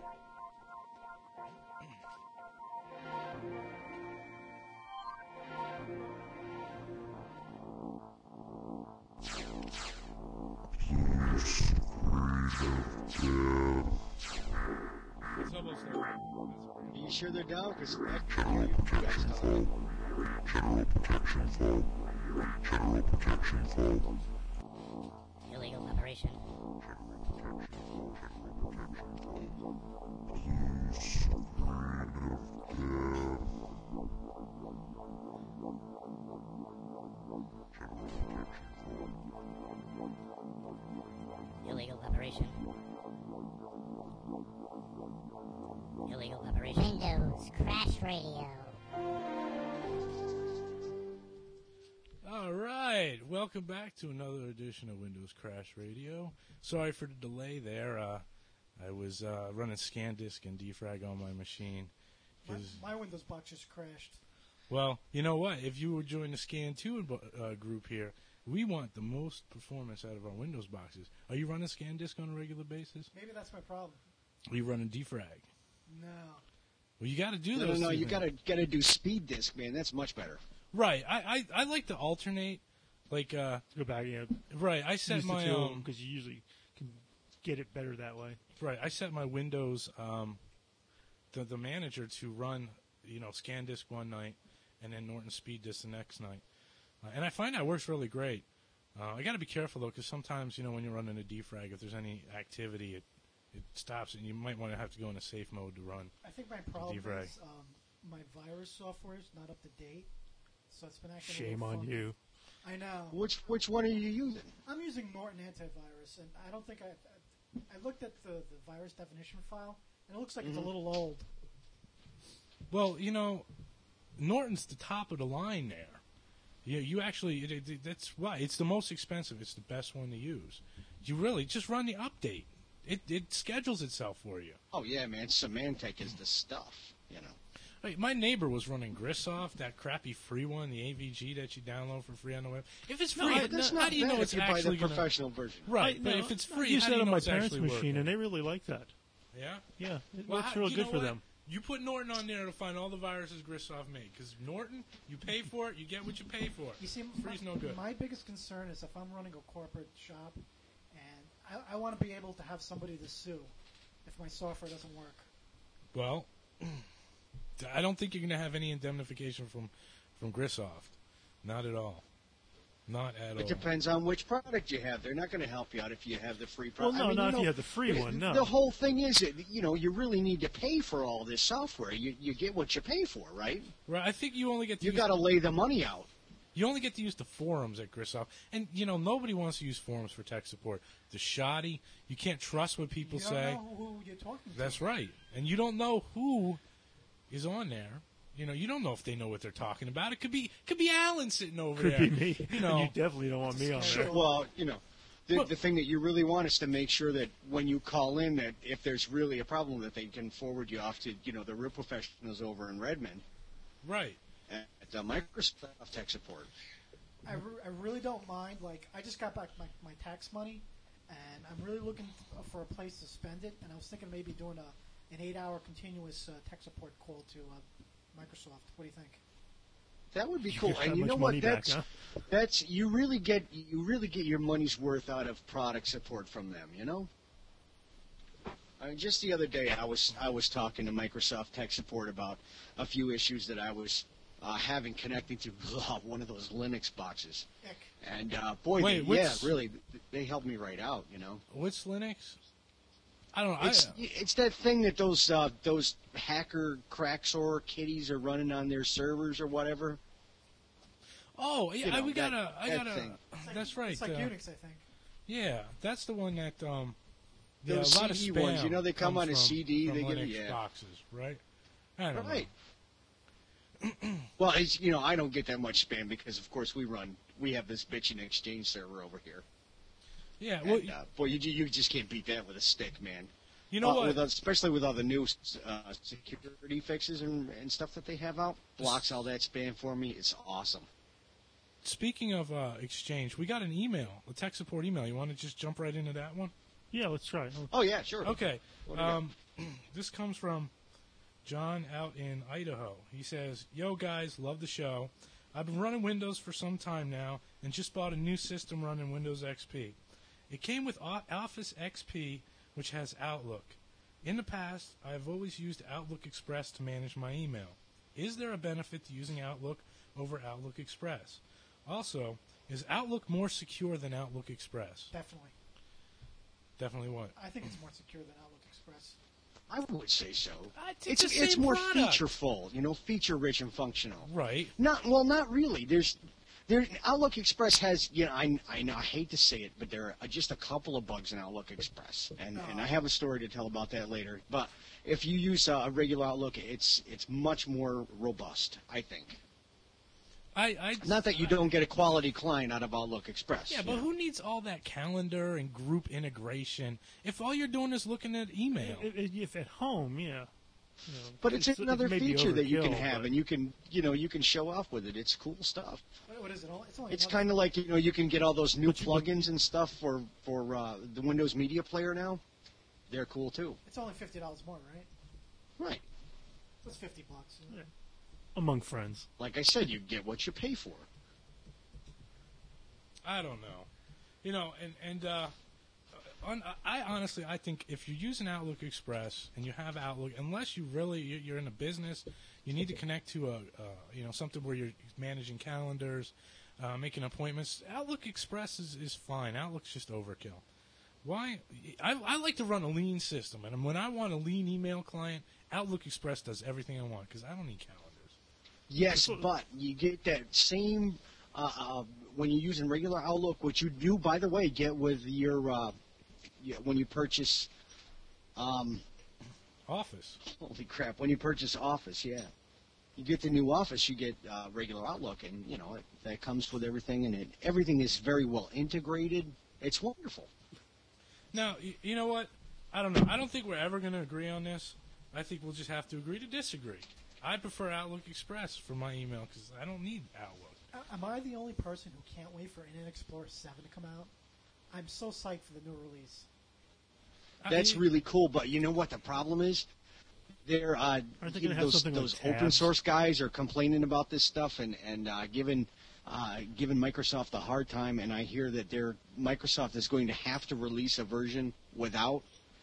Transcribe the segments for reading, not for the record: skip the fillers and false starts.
It's almost over. Are you sure they're down? Because General protection fault. General protection fault. General protection fault. Illegal operation. Illegal operation. Illegal operation. Windows Crash Radio. All right, welcome back to another edition of Windows Crash Radio. Sorry for the delay there. I was running ScanDisk and defrag on my machine. My Windows box just crashed. Well, you know what? If you would join the Scan2 group here, we want the most performance out of our Windows boxes. Are you running ScanDisk on a regular basis? Maybe that's my problem. Are you running defrag? No. Well, you got to do those. No, two you things. gotta do speed disk, man. That's much better. Right. I like to alternate. Like Go back, yeah. right. I set Use the my two because you usually can get it better that way. right. I set my Windows the manager to run ScanDisk one night and then Norton Speed Disk the next night, and I find that works really great. I got to be careful though because sometimes when you're running a defrag, if there's any activity, it stops, and you might want to have to go into safe mode to run. I think my problem defrag. is my virus software is not up to date, so it's been acting. Shame a little on funky. you. I know. Which one are you using? I'm using Norton Antivirus, and I don't think I looked at the virus definition file, and it looks like it's a little old. Well, Norton's the top of the line there. You actually, that's why it's the most expensive. It's the best one to use. You really just run the update. It schedules itself for you. Oh yeah, man. Symantec is the stuff. Hey, my neighbor was running Grissoft, that crappy free one, the AVG that you download for free on the web. If it's free, that's how not do you know bad it's if you buy the actually gonna, professional version? right? But if it's I free, use how that do you on know my it's parents' actually machine, working? and they really like that. Yeah. Yeah, it Well, works real you good know for what? them. You put Norton on there to find all the viruses Grissoft made, because Norton, you pay for it, you get what you pay for. You see, Free's no good. My biggest concern is if I'm running a corporate shop, and I want to be able to have somebody to sue if my software doesn't work. Well, I don't think you're going to have any indemnification from Grissoft. Not at all. Not at all. It depends on which product you have. They're not going to help you out if you have the free Well, product. no, I mean, not if you have the free one, no. The whole thing is, you really need to pay for all this software. You get what you pay for, right? Right. I think you only get to You use got to lay the money out. You only get to use the forums at Grissoft. And, nobody wants to use forums for tech support. They're shoddy. You can't trust what people You say. don't know who you're talking to. That's right. And you don't know who is on there. You don't know if they know what they're talking about. It could be Alan sitting over Could there. be me. You definitely don't want me on there. Well, the thing that you really want is to make sure that when you call in, that if there's really a problem, that they can forward you off to, the real professionals over in Redmond. Right. At Microsoft Tech Support. I really don't mind. Like, I just got back my tax money, and I'm really looking for a place to spend it. And I was thinking maybe doing an 8-hour continuous tech support call to Microsoft. What do you think? That would be You cool. get that And you much know what? money back, That's you really get your money's worth out of product support from them. I mean, just the other day, I was talking to Microsoft Tech Support about a few issues that I was having connecting to one of those Linux boxes. Ick. And boy, really, they helped me right out. What's Linux? I don't know. It's that thing that those hacker cracksor kitties are running on their servers or whatever. Oh, yeah, You know, I got that a. thing. That's right. It's like Unix, I think. Yeah, that's the one that. Those a lot of CD spam ones, they come comes on a from- CD. From They Linux give boxes, right? I don't right. know. Well, I don't get that much spam because, of course, we have this bitchin' Exchange server over here. Yeah, well, And, boy, you just can't beat that with a stick, man. you know what? Especially with all the new security fixes and stuff that they have out, blocks all that spam for me. It's awesome. Speaking of Exchange, we got an email, a tech support email. You want to just jump right into that one? Yeah, let's try. Oh yeah, sure. Okay. What do you got? This comes from John out in Idaho. He says, "Yo guys, love the show. I've been running Windows for some time now and just bought a new system running Windows XP. It came with Office XP, which has Outlook. In the past, I have always used Outlook Express to manage my email. Is there a benefit to using Outlook over Outlook Express? Also, is Outlook more secure than Outlook Express?" Definitely. Definitely what? I think it's more secure than Outlook Express. I would say so. It's the It's same more product. featureful, feature rich and functional. Right. Not really. There Outlook Express has, I know I hate to say it, but there are just a couple of bugs in Outlook Express, and I have a story to tell about that later. But if you use a regular Outlook, it's much more robust, I think. Not that you don't get a quality client out of Outlook Express. Yeah, but who needs all that calendar and group integration if all you're doing is looking at email? If at home, yeah. But it's another maybe feature that you can overkill, have, but- and you can show off with it. It's cool stuff. What is it? It's only It's another- kind of like you can get all those new plugins and stuff for the Windows Media Player now. They're cool too. It's only $50 more, right? Right. That's $50. Yeah. Among friends. Like I said, you get what you pay for. I don't know. I honestly, I think if you're using Outlook Express and you have Outlook, unless you're in a business, you need to connect to something where you're managing calendars, making appointments. Outlook Express is fine. Outlook's just overkill. Why? I like to run a lean system, and when I want a lean email client, Outlook Express does everything I want because I don't need calendars. Yes, but you get that same when you're using regular Outlook, which you do, by the way, get with your when you purchase. Office. Holy crap! When you purchase Office, yeah, you get the new Office, you get regular Outlook, and that comes with everything, and everything is very well integrated. It's wonderful. Now, you know what? I don't know. I don't think we're ever going to agree on this. I think we'll just have to agree to disagree. I prefer Outlook Express for my email because I don't need Outlook. Am I the only person who can't wait for Internet Explorer 7 to come out? I'm so psyched for the new release. That's really cool, but you know what the problem is? They're Aren't they gonna have something those like open tabs? source guys are complaining about this stuff and giving Microsoft a hard time, and I hear that Microsoft is going to have to release a version without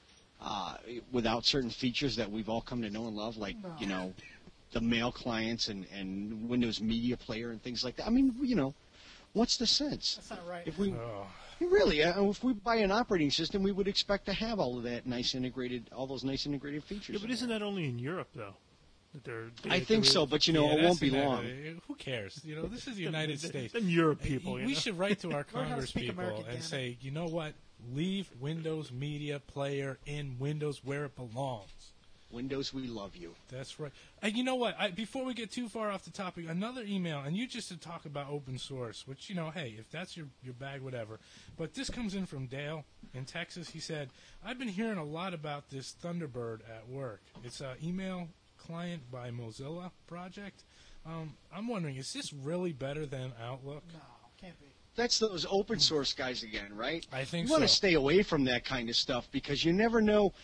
certain features that we've all come to know and love, like the mail clients and Windows Media Player and things like that. I mean, what's the sense? That's not right. If we Oh. really, if we buy an operating system, we would expect to have all of that all those nice integrated features. Yeah, but isn't that only in Europe, though? I think so, but it Yeah, won't be that's long. Who cares? This is the United States. Then Europe people, We should write to our Learn how to Congress speak people American, and damn it. say, you know what? Leave Windows Media Player in Windows where it belongs. Windows, we love you. That's right. And you know what? Before we get too far off the topic, another email, and you just to talk about open source, which, hey, if that's your bag, whatever. But this comes in from Dale in Texas. He said, I've been hearing a lot about this Thunderbird at work. It's an email client by Mozilla project. I'm wondering, is this really better than Outlook? No, can't be. That's those open source guys again, right? I think you want to so. stay away from that kind of stuff because you never know.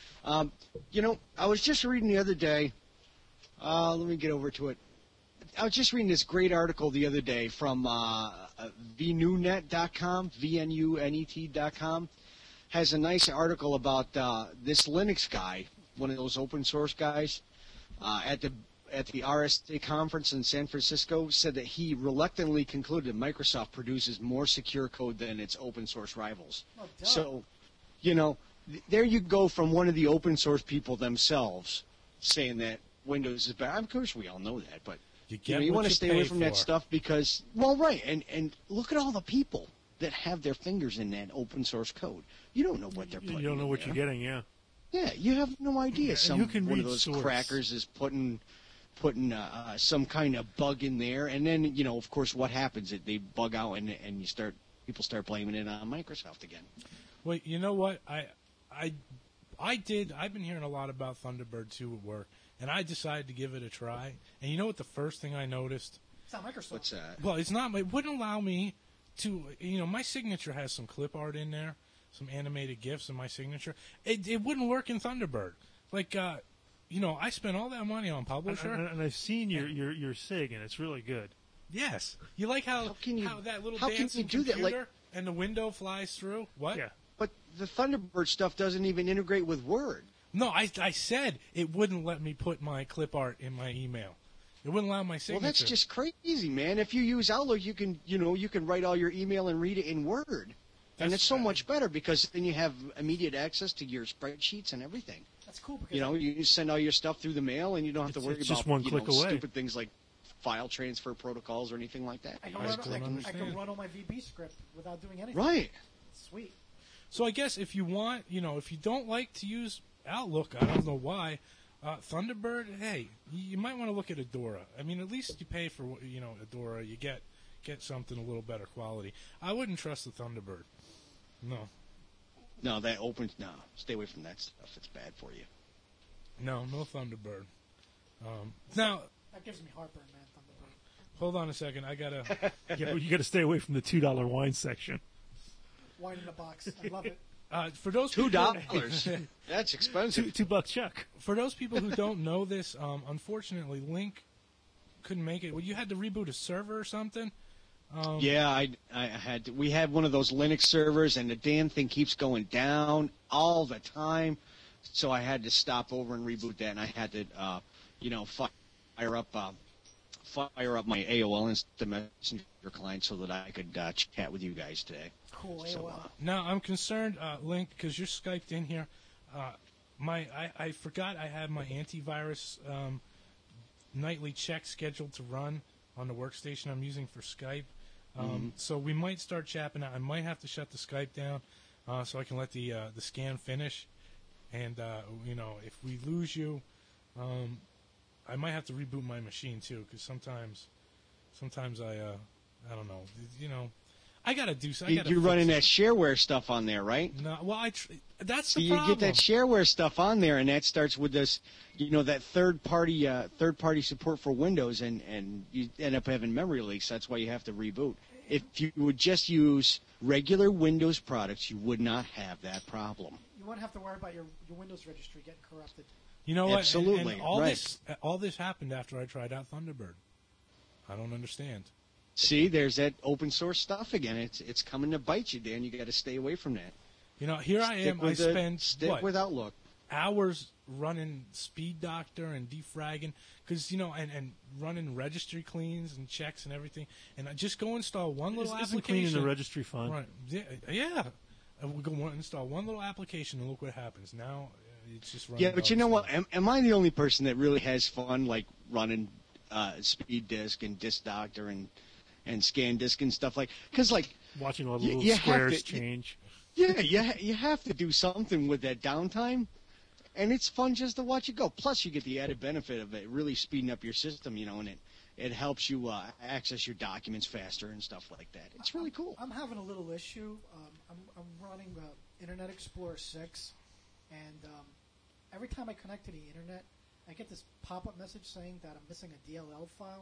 I was just reading the other day. Let me get over to it. I was just reading this great article the other day from vnunet.com, vnunet.com. Has a nice article about this Linux guy, one of those open source guys, at the RSA conference in San Francisco, said that he reluctantly concluded Microsoft produces more secure code than its open source rivals. Oh, duh. So, there you go from one of the open source people themselves saying that Windows is better. Of course, we all know that, but you want to stay away from that stuff because, well, right, and look at all the people that have their fingers in that open source code. You don't know what they're putting. You don't know in what there. you're getting, yeah. Yeah, you have no idea. You can One read of those source. crackers is putting some kind of bug in there, and then of course, what happens? They bug out, and people start blaming it on Microsoft again. Well, you know what? I've been hearing a lot about Thunderbird 2 at work, and I decided to give it a try. And you know what the first thing I noticed? It's not Microsoft. What's that? Well, it wouldn't allow me to, my signature has some clip art in there, some animated GIFs and my signature. It wouldn't work in Thunderbird. Like, I spent all that money on Publisher. And I've seen your SIG, and it's really good. Yes. You like how that little dancing computer and the window flies through? What? Yeah. But the Thunderbird stuff doesn't even integrate with Word. No, I said it wouldn't let me put my clip art in my email. It wouldn't allow my signature. Well, that's just crazy, man. If you use Outlook, you can write all your email and read it in Word. And it's so much better because then you have immediate access to your spreadsheets and everything. That's cool. Because You send all your stuff through the mail, and you don't have to worry It's about just one click away. stupid things like file transfer protocols or anything like that. I I don't can understand. run all my VB script without doing anything. Right. Sweet. So I guess if you want, if you don't like to use Outlook, I don't know why, Thunderbird, hey, you might want to look at Adora. I mean, at least you pay for, Adora. You get something a little better quality. I wouldn't trust the Thunderbird. No. No, stay away from that stuff. It's bad for you. No Thunderbird. Now, That gives me heartburn, man. Thunderbird. hold on a second. I got to... You got to stay away from the $2 wine section. Wine in a box. I love it. For those $2. That's expensive. $2 check. For those people who don't know this, unfortunately, Link couldn't make it. Well, you had to reboot a server or something? Yeah, I had to. We had one of those Linux servers, and the damn thing keeps going down all the time. So I had to stop over and reboot that, and I had to, fire up my AOL Instant Messenger client so that I could chat with you guys today. Cool. So, AOL. Now, I'm concerned, Link, because you're Skyped in here. I forgot I had my antivirus nightly check scheduled to run on the workstation I'm using for Skype. So we might start chapping out. I might have to shut the Skype down so I can let the scan finish. And, if we lose you, I might have to reboot my machine, too, because sometimes I don't know. I got to do something. You're running that shareware stuff on there, right? No, well, that's the You problem. get that shareware stuff on there, and that starts with this, that third party support for Windows, and you end up having memory leaks. That's why you have to reboot. If you would just use regular Windows products, you would not have that problem. You won't have to worry about your Windows registry getting corrupted. You know what? Absolutely, And all right. all this happened after I tried out Thunderbird. I don't understand. See, there's that open source stuff again. It's coming to bite you, Dan. You got to stay away from that. Here I am. I spend stick with Outlook. hours running Speed Doctor and defragging because and running registry cleans and checks and everything. And I just go install one little Isn't application. cleaning the registry fun? Right? Yeah. I will go install one little application and look what happens. Now it's just running. Yeah, but you know what? Am I the only person that really has fun like running Speed Disk and Disk Doctor and Scan Disk and stuff because Watching all the You- little you have squares to- change. yeah, you have to do something with that downtime, and it's fun just to watch it go. Plus, you get the added benefit of it really speeding up your system, and it helps you access your documents faster and stuff like that. It's really cool. I'm having a little issue. I'm running Internet Explorer 6, and every time I connect to the internet, I get this pop-up message saying that I'm missing a DLL file.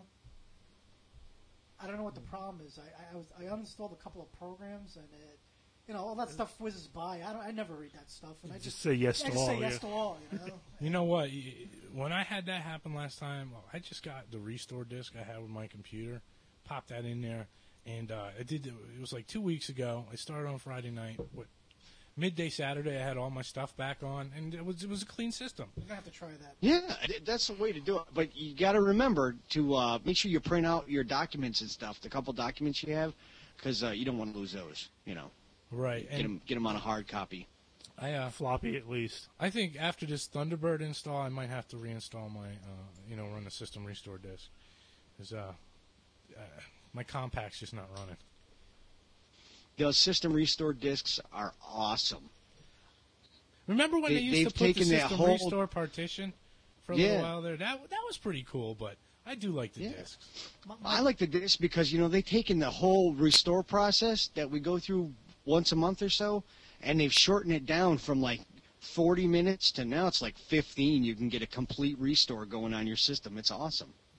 I don't know what the problem is. I uninstalled a couple of programs, and all that stuff whizzes by. I never read that stuff, and I Just say yes to I just all. say yes Yeah. to all. You know what? When I had that happen last time, I just got the restore disk I had with my computer, popped that in there, and I did. It was like 2 weeks ago. I started on Friday night. Midday Saturday, I had all my stuff back on, and it was a clean system. I'm gonna have to try that. Yeah, that's the way to do it. But you got to remember to make sure you print out your documents and stuff, the couple documents you have, because you don't want to lose those. Right. Get them on a hard copy. Floppy at least. I think after this Thunderbird install, I might have to reinstall my, run the system restore disk, because my compact's just not running. Those system restore disks are awesome. Remember when they used they've to put the taken that system whole- restore partition for a little while there? That was pretty cool, but I do like the discs. I like the disc because they've taken the whole restore process that we go through once a month or so, and they've shortened it down from like 40 minutes to now it's like 15. You can get a complete restore going on your system. It's awesome.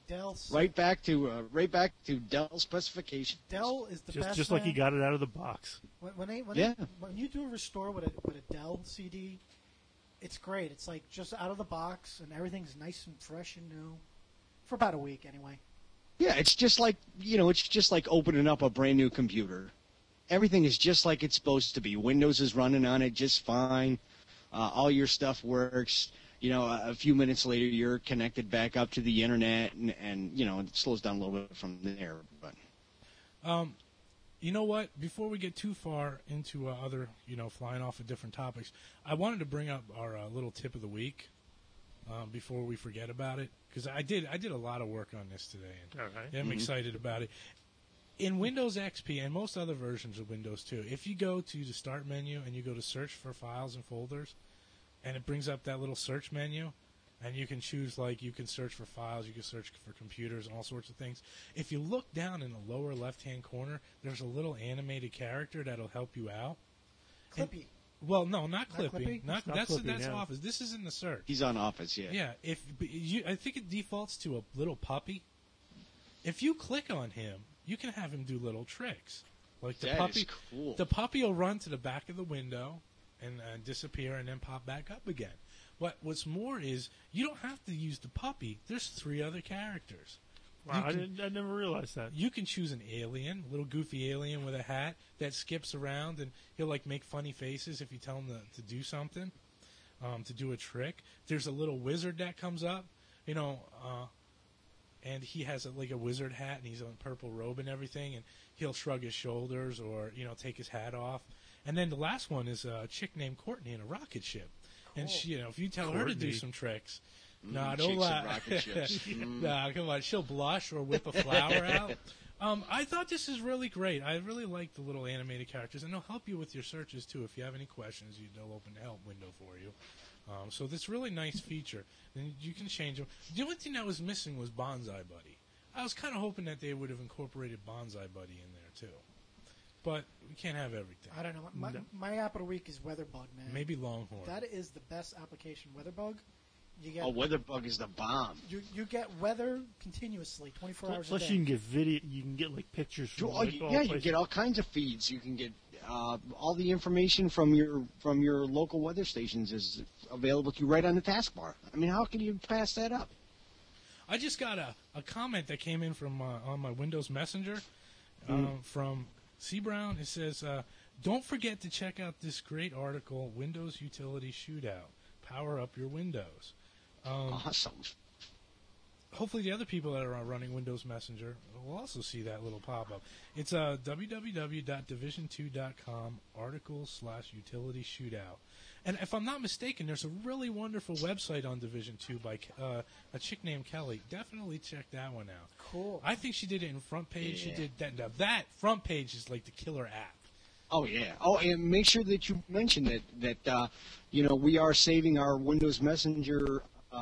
Dell's right back to Dell specifications. Dell is the best. Just like he man. got it out of the box. When you do a restore with a Dell CD, it's great. It's like just out of the box and everything's nice and fresh and new for about a week anyway. Yeah, it's just like opening up a brand new computer. Everything is just like it's supposed to be. Windows is running on it just fine. All your stuff works. A few minutes later, you're connected back up to the internet, and it slows down a little bit from there. But you know what? Before we get too far into other, flying off of different topics, I wanted to bring up our little tip of the week before we forget about it, because I did a lot of work on this today, and All right. I'm excited about it. In Windows XP and most other versions of Windows too, if you go to the Start menu and you go to Search for Files and Folders, and it brings up that little search menu, and you can choose, you can search for files, you can search for computers, and all sorts of things. If you look down in the lower left-hand corner, there's a little animated character that'll help you out. Clippy. Well, no, not Not Clippy. Clippy? That's Clippy, yeah. Office. This is in the search. he's on Office, yeah. Yeah, I think it defaults to a little puppy. If you click on him, you can have him do little tricks. Like the That puppy, is cool. the puppy will run to the back of the window and disappear, and then pop back up again. What's more is you don't have to use the puppy. There's 3 other characters. Wow, I never realized that. You can choose an alien, a little goofy alien with a hat that skips around, and he'll make funny faces if you tell him to do something, to do a trick. There's a little wizard that comes up, and he has a wizard hat, and he's on a purple robe and everything, and he'll shrug his shoulders or take his hat off. And then the last one is a chick named Courtney in a rocket ship, and she, if you tell her to do Courtney. some tricks. Chicks Don't and lie. rocket ships. Nah, come on. She'll blush or whip a flower out. I thought this is really great. I really like the little animated characters, and they'll help you with your searches, too. If you have any questions, they'll open the help window for you. So this really nice feature. And you can change them. The only thing that was missing was Bonsai Buddy. I was kind of hoping that they would have incorporated Bonsai Buddy in there, too. But we can't have everything. I don't know. My app of the week is Weatherbug, man. Maybe Longhorn. That is the best application, Weatherbug. You get Weatherbug is the bomb. you get weather continuously, 24 hours a Plus, day. you can get video. You can get pictures from all You places. get all kinds of feeds. You can get all the information from your local weather stations is available to you right on the taskbar. I mean, how can you pass that up? I just got a comment that came in from on my Windows Messenger from C. Brown. It says, don't forget to check out this great article, Windows Utility Shootout. Power up your Windows. Awesome. Hopefully the other people that are running Windows Messenger will also see that little pop-up. It's www.division2.com article/utility shootout. And if I'm not mistaken, there's a really wonderful website on Division 2 by a chick named Kelly. Definitely check that one out. Cool. I think she did it in front page. She did that. Now that front page is like the killer app. Oh yeah. Oh, and make sure that you mention that we are saving our Windows Messenger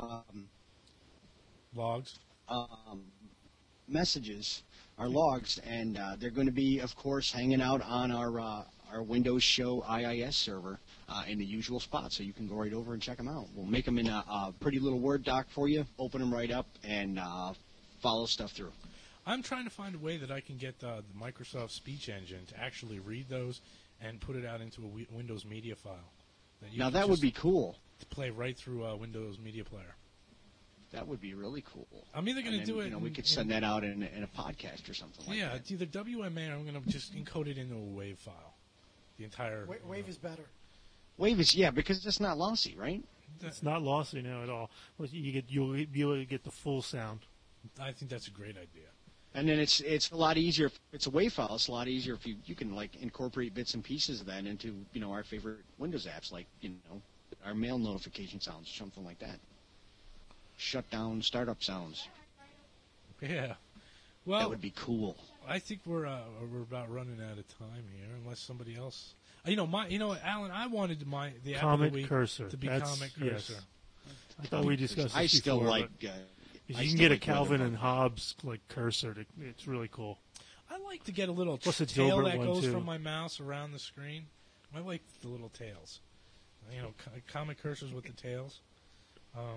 Logs. messages, our logs, and they're going to be, of course, hanging out on our Windows Show IIS server in the usual spot, so you can go right over and check them out. We'll make them in a pretty little Word doc for you, open them right up, and follow stuff through. I'm trying to find a way that I can get the Microsoft Speech Engine to actually read those and put it out into a Windows Media file. Now that would be cool. To play right through Windows Media Player. That would be really cool. I'm either going to do it. We could send that out in a podcast or something like yeah, that. it's either WMA or I'm going to just encode it into a WAV file. The entire. Wave is better. Wave is because it's not lossy, right? It's not lossy now at all. You'll be able to get the full sound. I think that's a great idea. And then it's a lot easier. If it's a WAV file, it's a lot easier if you can incorporate bits and pieces of that into our favorite Windows apps, like our mail notification sounds or something like that. Shutdown startup sounds. Yeah. Well, That would be cool. I think we're about running out of time here, unless somebody else. Alan, I wanted the app of the Comet week Cursor. to be That's- Comet yes. Cursor. I thought we discussed this I still before, like. but I you can still get a like Calvin Weatherbug. and Hobbes cursor. It's really cool. I like to get a little Plus a tail Dilbert that one, goes too. from my mouse around the screen. I like the little tails. Comet cursors with the tails.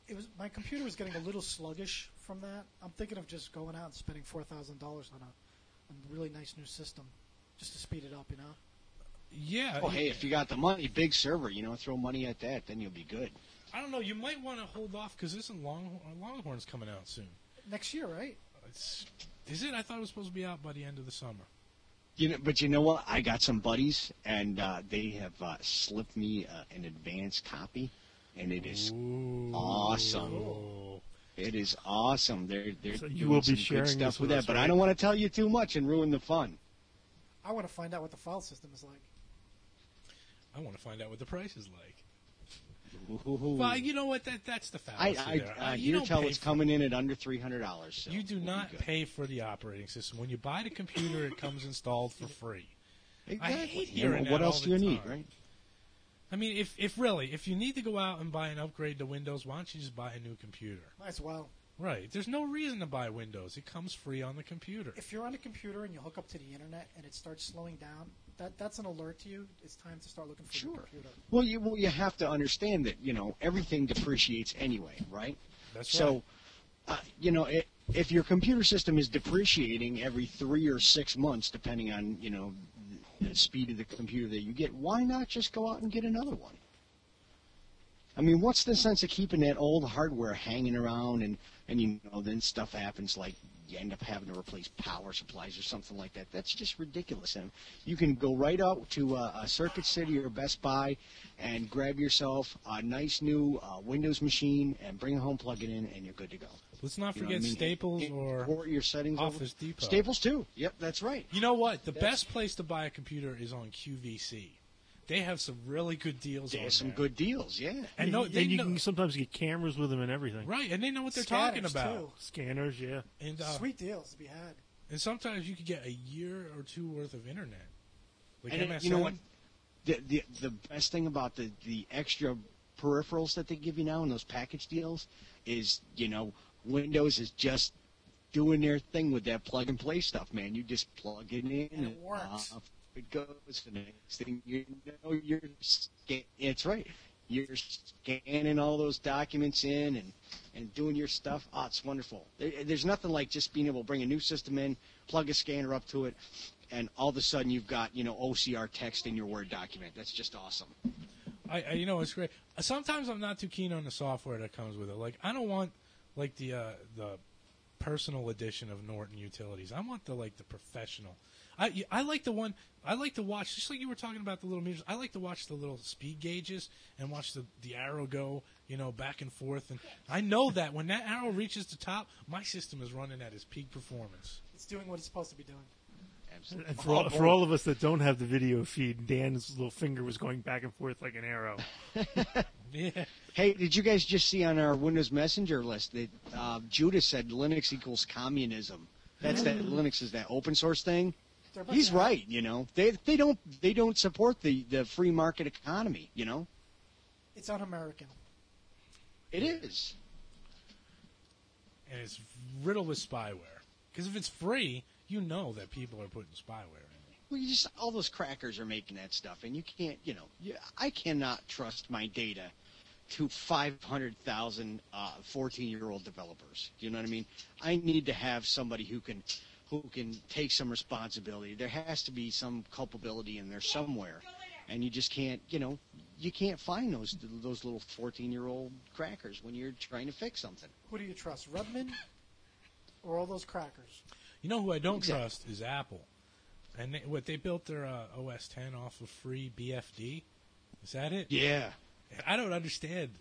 my computer was getting a little sluggish from that. I'm thinking of just going out and spending $4,000 on a really nice new system just to speed it up, you know. Yeah. Oh, hey, if you got the money, big server, throw money at that, then you'll be good. I don't know. You might want to hold off because isn't Longhorn's coming out soon? Next year, right? Is it? I thought it was supposed to be out by the end of the summer. But you know what? I got some buddies, and they have slipped me an advanced copy, and it is awesome. Oh. It is awesome. They're So you doing will be some sharing good this stuff with with that, us, but right? I don't want to tell you too much and ruin the fun. I want to find out what the file system is like. I want to find out what the price is like. Ooh. Well, you know what? That's the fallacy there. I You hear don't tell pay it's for- coming in at under $300. So You do we'll be not good. pay for the operating system. When you buy the computer, it comes installed for free. Exactly. I hate hearing that What all else do the you need, time. right? I mean, if you need to go out and buy an upgrade to Windows, why don't you just buy a new computer? Might as well. Right. There's no reason to buy Windows. It comes free on the computer. If you're on a computer and you hook up to the internet and it starts slowing down, that's an alert to you. It's time to start looking for Sure. your computer. Well, you have to understand that everything depreciates anyway, right? That's So, if your computer system is depreciating every 3 or 6 months, depending on the speed of the computer that you get, why not just go out and get another one? I mean, what's the sense of keeping that old hardware hanging around and then stuff happens like you end up having to replace power supplies or something like that? That's just ridiculous. And you can go right out to a Circuit City or Best Buy and grab yourself a nice new Windows machine and bring it home, plug it in, and you're good to go. Let's not You know what forget I mean? Staples or Import your settings over. Office Depot. Staples too. Yep, that's right. You know what? The best place to buy a computer is on QVC. They have some really good deals on There's some there. good deals, yeah. And no, then they you know, can sometimes get cameras with them and everything. right, and they know what they're Scanners, talking about. too. Scanners, yeah. And Sweet deals to be had. and sometimes you could get a year or two worth of internet. Like And MSN. you know what? The best thing about the extra peripherals that they give you now in those package deals is, Windows is just doing their thing with that plug and play stuff, man. You just plug it in And it works. off it goes. And the next thing you know, it's right. You're scanning all those documents in and doing your stuff. Oh, it's wonderful. There's nothing like just being able to bring a new system in, plug a scanner up to it, and all of a sudden you've got, OCR text in your Word document. That's just awesome. I it's great. Sometimes I'm not too keen on the software that comes with it. Like I don't want like the personal edition of Norton Utilities. I want the professional. I like the one. I like to watch, just like you were talking about the little meters. I like to watch the little speed gauges and watch the arrow go, back and forth. And I know that when that arrow reaches the top, my system is running at its peak performance. It's doing what it's supposed to be doing. Absolutely. And for all of us that don't have the video feed, Dan's little finger was going back and forth like an arrow. Yeah. Hey, did you guys just see on our Windows Messenger list that Judah said Linux equals communism? That's that Linux is that open source thing. They're about He's to- right, They don't support the free market economy, It's un-American. It is. And it's riddled with spyware. Because if it's free, you know that people are putting spyware in it. Well, all those crackers are making that stuff, and you can't, I cannot trust my data to 500,000 14-year-old developers. Do you know what I mean? I need to have somebody who can take some responsibility. There has to be some culpability in there somewhere, and you just can't, you can't find those little 14-year-old crackers when you're trying to fix something. Who do you trust, Redmond or all those crackers? You know who I don't Exactly. trust is Apple. And they built their OS 10 off of free BFD. Is that it? Yeah. I don't understand,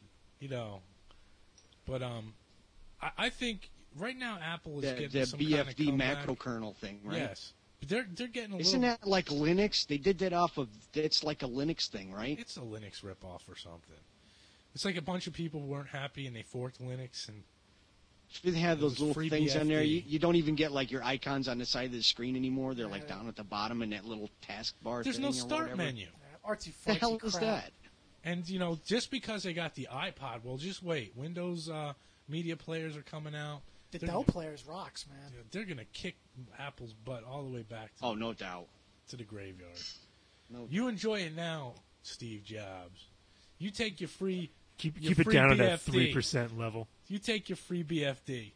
But I think right now Apple is The getting some kind of BFD comeback. macro kernel thing, right? Yes, but they're getting a Isn't little. that like Linux? They did that off of. It's like a Linux thing, right? It's a Linux ripoff or something. It's like a bunch of people weren't happy and they forked Linux and They have It those was little free things on there. BFD. You don't even get like your icons on the side of the screen anymore. They're like down at the bottom in that little taskbar. there's thing no or start whatever. menu. Artsy The fartsy hell is crap. that? And just because they got the iPod, well, just wait. Windows media players are coming out. The They're Dell gonna- players rocks, man. They're gonna kick Apple's butt all the way back Oh, no doubt. to the graveyard. No You enjoy it now, Steve Jobs. You take your free Keep your it free down at that BFD. 3% level. You take your free BFD.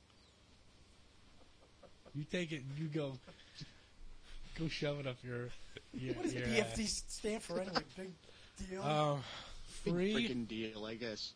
You take it. You go shove it up your. What does the your BFD ass. stand for anyway? Big deal. Big Free, freaking deal, I guess.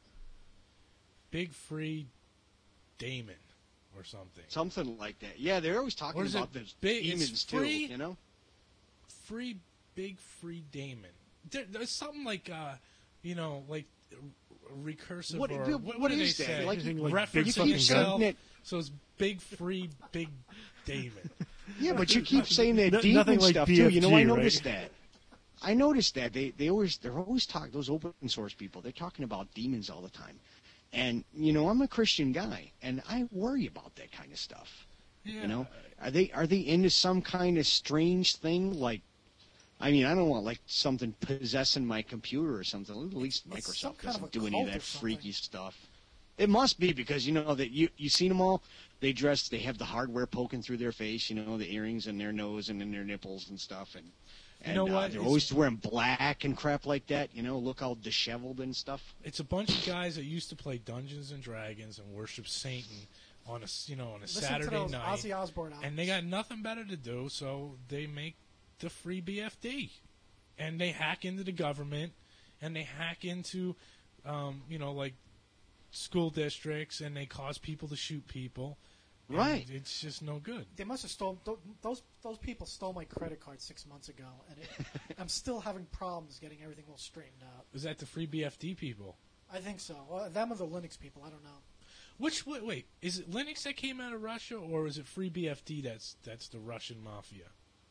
big free, Damon, or something. Something like that. Yeah, they're always talking Or is it about those big- it's demons free? too. You know. Free, big free Damon. There's something like like recursive What- or what what do is they that? say? Like, Anything like Referencing big You fucking keep saying yourself. that. So it's big free, big Damon. Yeah, but you keep saying that No- demon nothing like stuff too. You know, I BFG, right? noticed that. I noticed that they're always talking, those open source people. They're talking about demons all the time, and I'm a Christian guy, and I worry about that kind of stuff. Yeah. You know, are they into some kind of strange thing? Like, I mean, I don't want like something possessing my computer or something. At least It's some Microsoft kind of doesn't a do any of cult that or something. freaky stuff. It must be because that you seen them all. They have the hardware poking through their face. The earrings in their nose and in their nipples and stuff. And You know what? They're It's- always wearing black and crap like that. Look all disheveled and stuff. It's a bunch of guys that used to play Dungeons and Dragons and worship Satan on a Listen Saturday to those night, Ozzy Osbourne albums. and they got nothing better to do, so they make the free BFD, and they hack into the government, and they hack into, like school districts, and they cause people to shoot people. and Right. It's just no good. They must have stolen those people stole my credit card 6 months ago, and I'm still having problems getting everything all straightened out. Is that the free BFD people? I think so. Well, them are the Linux people. I don't know. Wait, is it Linux that came out of Russia, or is it free BFD that's the Russian mafia?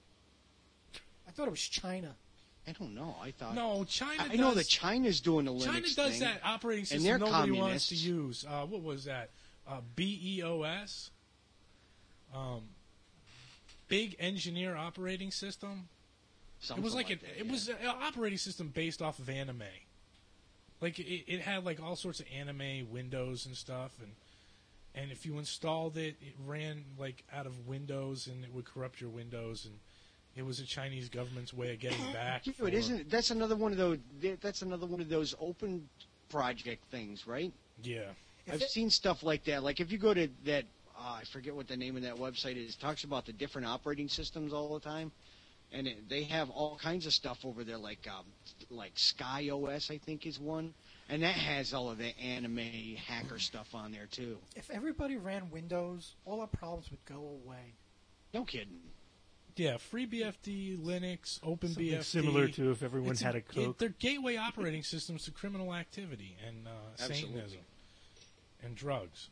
I thought it was China. I don't know. I thought. No, China. I know that China's doing the Linux China does thing. that operating and system they're nobody wants to communists. use. What was that? BEOS? Big Engineer Operating System. Something It was like that, it was an operating system based off of anime. Like it had like all sorts of anime windows and stuff, and if you installed it, it ran like out of Windows, and it would corrupt your Windows, and it was the Chinese government's way of getting back. Dude, for- isn't that's another one of those? That's another one of those open project things, right? Yeah. If I've it- seen stuff like that. Like if you go to that, I forget what the name of that website is. It talks about the different operating systems all the time, and they have all kinds of stuff over there, like Sky OS, I think is one, and that has all of the anime hacker stuff on there too. If everybody ran Windows, all our problems would go away. No kidding. Yeah, FreeBFD, Linux, Something OpenBFD. similar to if everyone It's had a Coke. they're gateway operating systems to criminal activity and Absolutely. Satanism and drugs.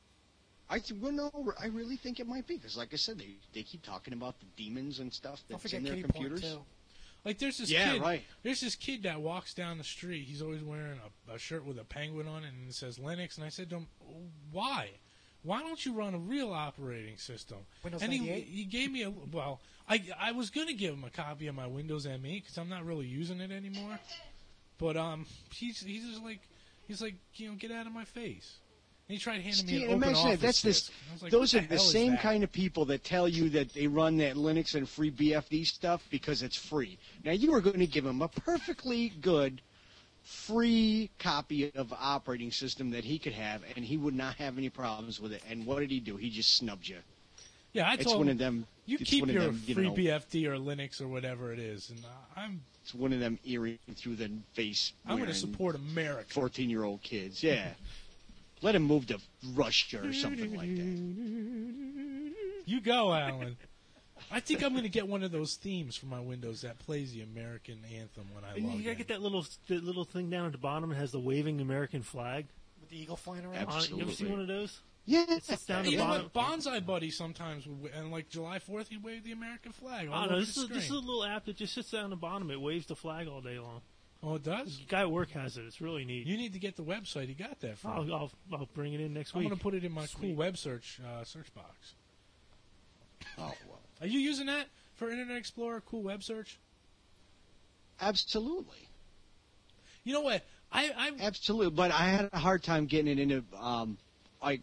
I really think it might be because, like I said, they keep talking about the demons and stuff Don't that's forget in their kitty computers. porn too. Like there's this Yeah, kid, right. There's this kid that walks down the street. He's always wearing a shirt with a penguin on it, and it says Linux. And I said to him, "Why? Why don't you run a real operating system?" Windows and 98? he gave me I was gonna give him a copy of my Windows ME because I'm not really using it anymore. But he's just like get out of my face. And he tried handing me See, an and open imagine that. office That's this. disk. I was like, Those what are the hell is same that? kind of people that tell you that they run that Linux and free BFD stuff because it's free. Now you are going to give him a perfectly good free copy of operating system that he could have, and he would not have any problems with it. And what did he do? He just snubbed you. Yeah, I It's told one him, of them. you it's keep one of your them, free BFD or Linux or whatever it is, and It's one of them earring through the face. I'm going to wearing support America. 14-year-old kids. Yeah. Let him move to Russia or something like that. You go, Alan. I think I'm going to get one of those themes for my Windows that plays the American anthem when I log You gotta in. get that little thing down at the bottom. It has the waving American flag. With the eagle flying around. Absolutely. You ever see one of those? Yeah. It sits down at the You know bottom. what? Bonsai Buddy sometimes, and like July 4th, he waved the American flag all Oh, over no, the this is a screen. little app that just sits down at the bottom. It waves the flag all day long. Oh, it does? The guy at work has it. It's really neat. You need to get the website he got that from. I'll bring it in next I'm week. going to put it in my Sweet. cool web search box. Oh, well. Are you using that for Internet Explorer, cool web search? Absolutely. You know what? I Absolutely, but I had a hard time getting it into. I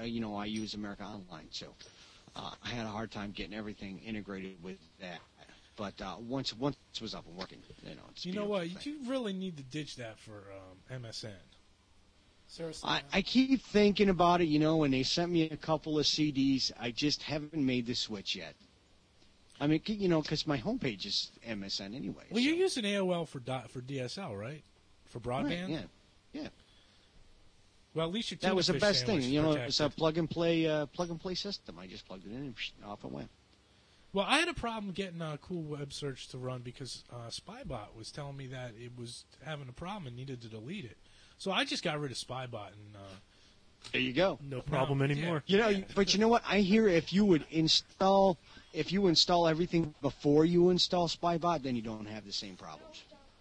use America Online, so I had a hard time getting everything integrated with that. But once it was up and working, it's a You know beautiful what? thing. You really need to ditch that for MSN. Seriously. I keep thinking about it, and they sent me a couple of CDs. I just haven't made the switch yet. I mean, because my homepage is MSN anyway. Well, you're using AOL for DSL, right? For broadband. Right, yeah. Well, at least your That was the tuna best fish thing. sandwich It's a plug and play system. I just plugged it in and off it went. Well, I had a problem getting a cool web search to run because Spybot was telling me that it was having a problem and needed to delete it. So I just got rid of Spybot and. There you go. No problem anymore. But you know what? I hear if you install everything before you install Spybot, then you don't have the same problems.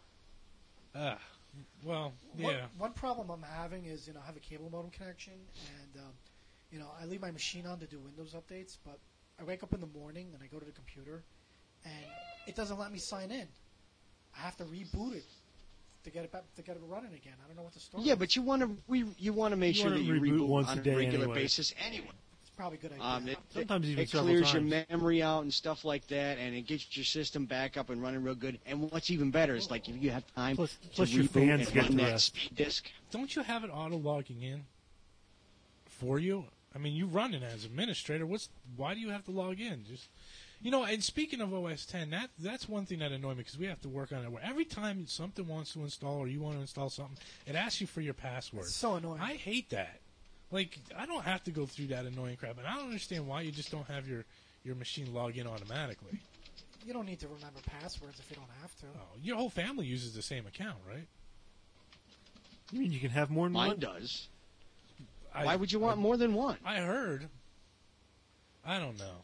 Well, yeah. One problem I'm having is, I have a cable modem connection, and, I leave my machine on to do Windows updates, but I wake up in the morning and I go to the computer, and it doesn't let me sign in. I have to reboot it to get it back, to get it running again. I don't know what the story. Yeah, but you want to make sure that you reboot once on a a day regular anyway. basis anyway. It's probably a good idea. Sometimes even it several clears times. your memory out and stuff like that, and it gets your system back up and running real good. And what's even better is like if you have time Plus to your reboot fans and get run to that rest. speed disk. Don't you have it auto logging in for you? I mean, you run it as administrator. Why do you have to log in? Just and speaking of OS 10, that's one thing that annoyed me because we have to work on it. Where every time something wants to install or you want to install something, it asks you for your password. It's so annoying. I hate that. Like, I don't have to go through that annoying crap, and I don't understand why you just don't have your machine log in automatically. You don't need to remember passwords if you don't have to. Oh, your whole family uses the same account, right? You mean you can have more than Mine one? does. Why would you want more than one? I heard. I don't know.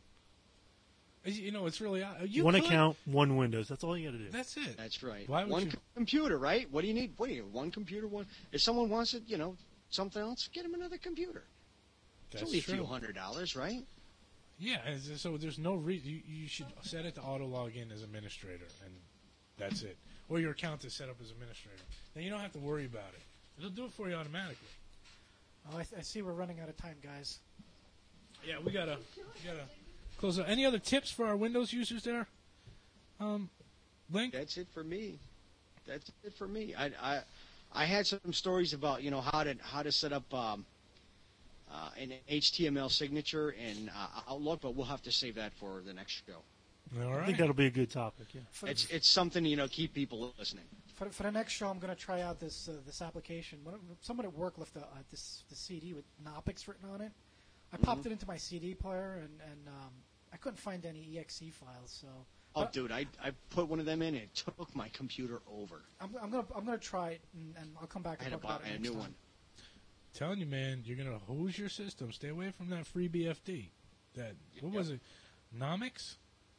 It's really One account, one Windows. That's all you got to do. That's it. That's right. Why would one you? computer, right? What do you need? One computer, one. If someone wants it, something else, get them another computer. That's It's only true. a few $100s, right? Yeah, and so there's no reason. You should set it to auto log in as administrator, and that's it. Or your account is set up as administrator. Then you don't have to worry about it. It'll do it for you automatically. Oh, I see we're running out of time, guys. Yeah, we gotta close out. Any other tips for our Windows users there? Link? That's it for me. That's it for me. I had some stories about how to set up an HTML signature in Outlook, but we'll have to save that for the next show. All I right. think that'll be a good topic. Yeah. It's something keep people listening. For the next show, I'm going to try out this application. Someone at work left this CD with Knoppix written on it. I popped it into my CD player, and I couldn't find any exe files. So, Oh, dude, I put one of them in, and it took my computer over. I'm gonna try it, and I'll come back I and had to talk buy about it a next new time. one. Telling you, man, you're gonna hose your system. Stay away from that free BFD. What was it? Nomics?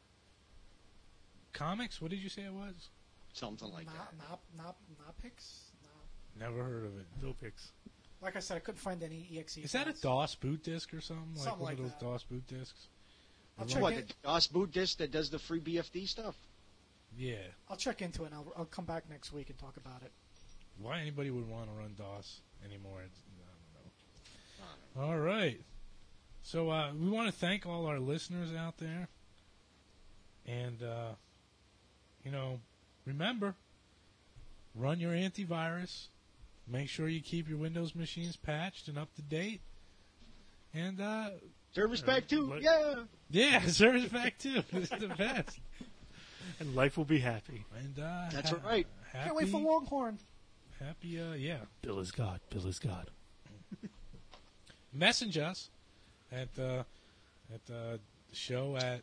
Comics? What did you say it was? Something like that. Knoppix? Never heard of it. No picks. Like I said, I couldn't find any exe. Is that a files. DOS boot disk or something? Something one like of those that. DOS boot disks? I'll check What, it. the DOS boot disk that does the free BFD stuff? Yeah. I'll check into it, and I'll come back next week and talk about it. Why anybody would want to run DOS anymore? I don't know. All right. So we want to thank all our listeners out there. And, remember, run your antivirus. Make sure you keep your Windows machines patched and up to date. And, Service Pack 2, Like- yeah! yeah, Service Pack 2 is the best. And life will be happy. And That's right. Happy, Can't wait for Longhorn. Happy, yeah. Bill is God. Bill is God. Message us at the show at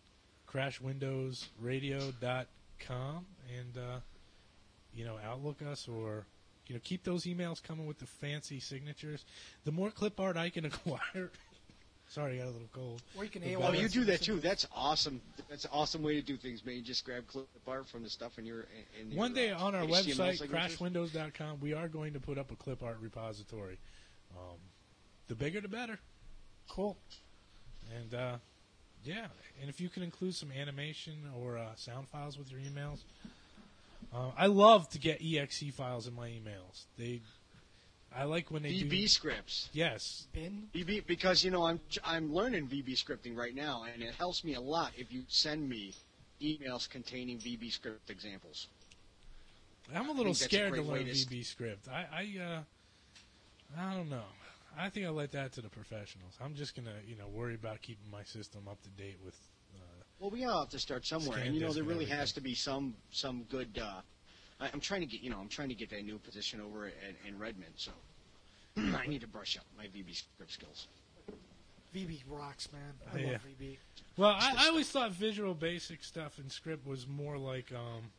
crashwindowsradio.com and Outlook us, or keep those emails coming with the fancy signatures. The more clip art I can acquire. Sorry, I got a little cold. Or you can The AOL. Oh, better. you do that too. That's awesome. That's an awesome way to do things, man. You just grab clip art from the stuff in your One day on our HTML website, signatures. crashwindows.com, we are going to put up a clip art repository. The bigger, the better. Cool. And, yeah, and if you can include some animation or sound files with your emails. I love to get exe files in my emails. I like when they do. VB scripts. Yes. Bin. VB, because I'm learning VB scripting right now, and it helps me a lot if you send me emails containing VB script examples. I'm a little think that's a scared to great way learn to VB script. I don't know. I think I'll let that to the professionals. I'm just gonna, worry about keeping my system up to date with. Well, we all have to start somewhere, Scan and disk there and really everything. has to be some good. I'm trying to get that new position over in Redmond, so I need to brush up my VB script skills. VB rocks, man. I Yeah. love VB. Well, I always thought Visual Basic stuff in script was more like,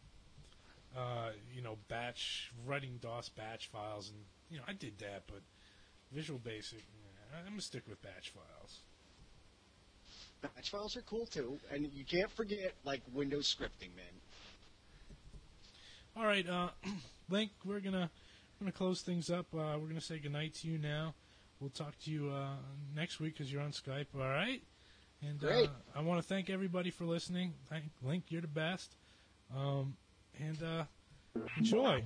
writing DOS batch files, and I did that, but Visual Basic, I'm gonna stick with batch files. Batch files are cool too, and you can't forget like Windows scripting, man. All right, Link, we're gonna close things up. We're gonna say goodnight to you now. We'll talk to you next week because you're on Skype. All right. And Great. I want to thank everybody for listening. Link, you're the best. Enjoy.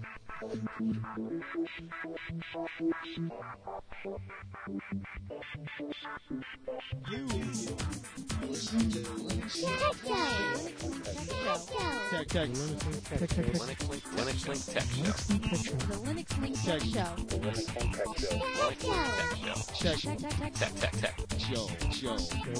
Tech Tech. Linux Link Tech Show. The Linux Link Tech Show. Tech Show. Show.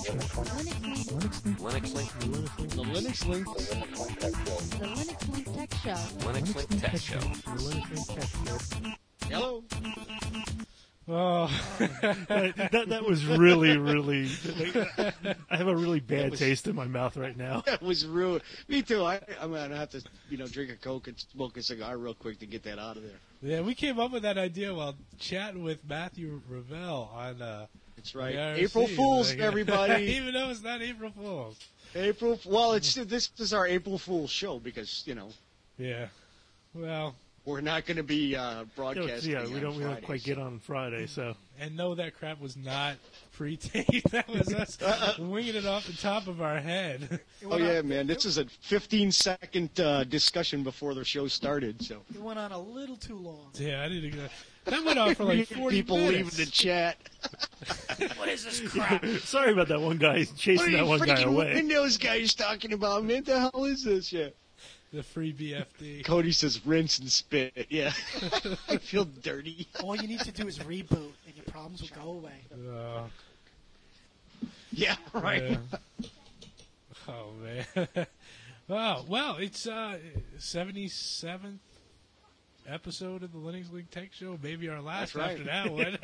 Linux Link. The Linux Link. The Linux Link Tech Show. Linux Link Tech Show. Hello. Oh, that was really, really. I have a really bad taste in my mouth right now. That was rude. Me too. I'm gonna have to, drink a Coke and smoke a cigar real quick to get that out of there. yeah, we came up with that idea while chatting with Matthew Ravel on. That's right. the IRC. April Fools, everybody. Even though it's not April Fools. Well, this is our April Fool's show because Yeah. Well, we're not going to be broadcasting. Yeah, we on don't Friday, quite so. get on Friday, so. and no, that crap was not pre-taped. That was us winging it off the top of our head. Oh yeah, man! This is a 15-second discussion before the show started. So It went on a little too long. Yeah, I didn't. That went on for like 40 people minutes. leaving the chat. What is this crap? Sorry about that one guy chasing that one guy freaking away. Windows guys talking about? Man, the hell is this? Yeah. The free BFD. Cody says rinse and spit. Yeah. I feel dirty. All you need to do is reboot, and your problems will go away. Yeah, right. Yeah. Oh man. Oh well, it's 77th episode of the Linux Link Tech Show. Maybe our last That's right. after that one.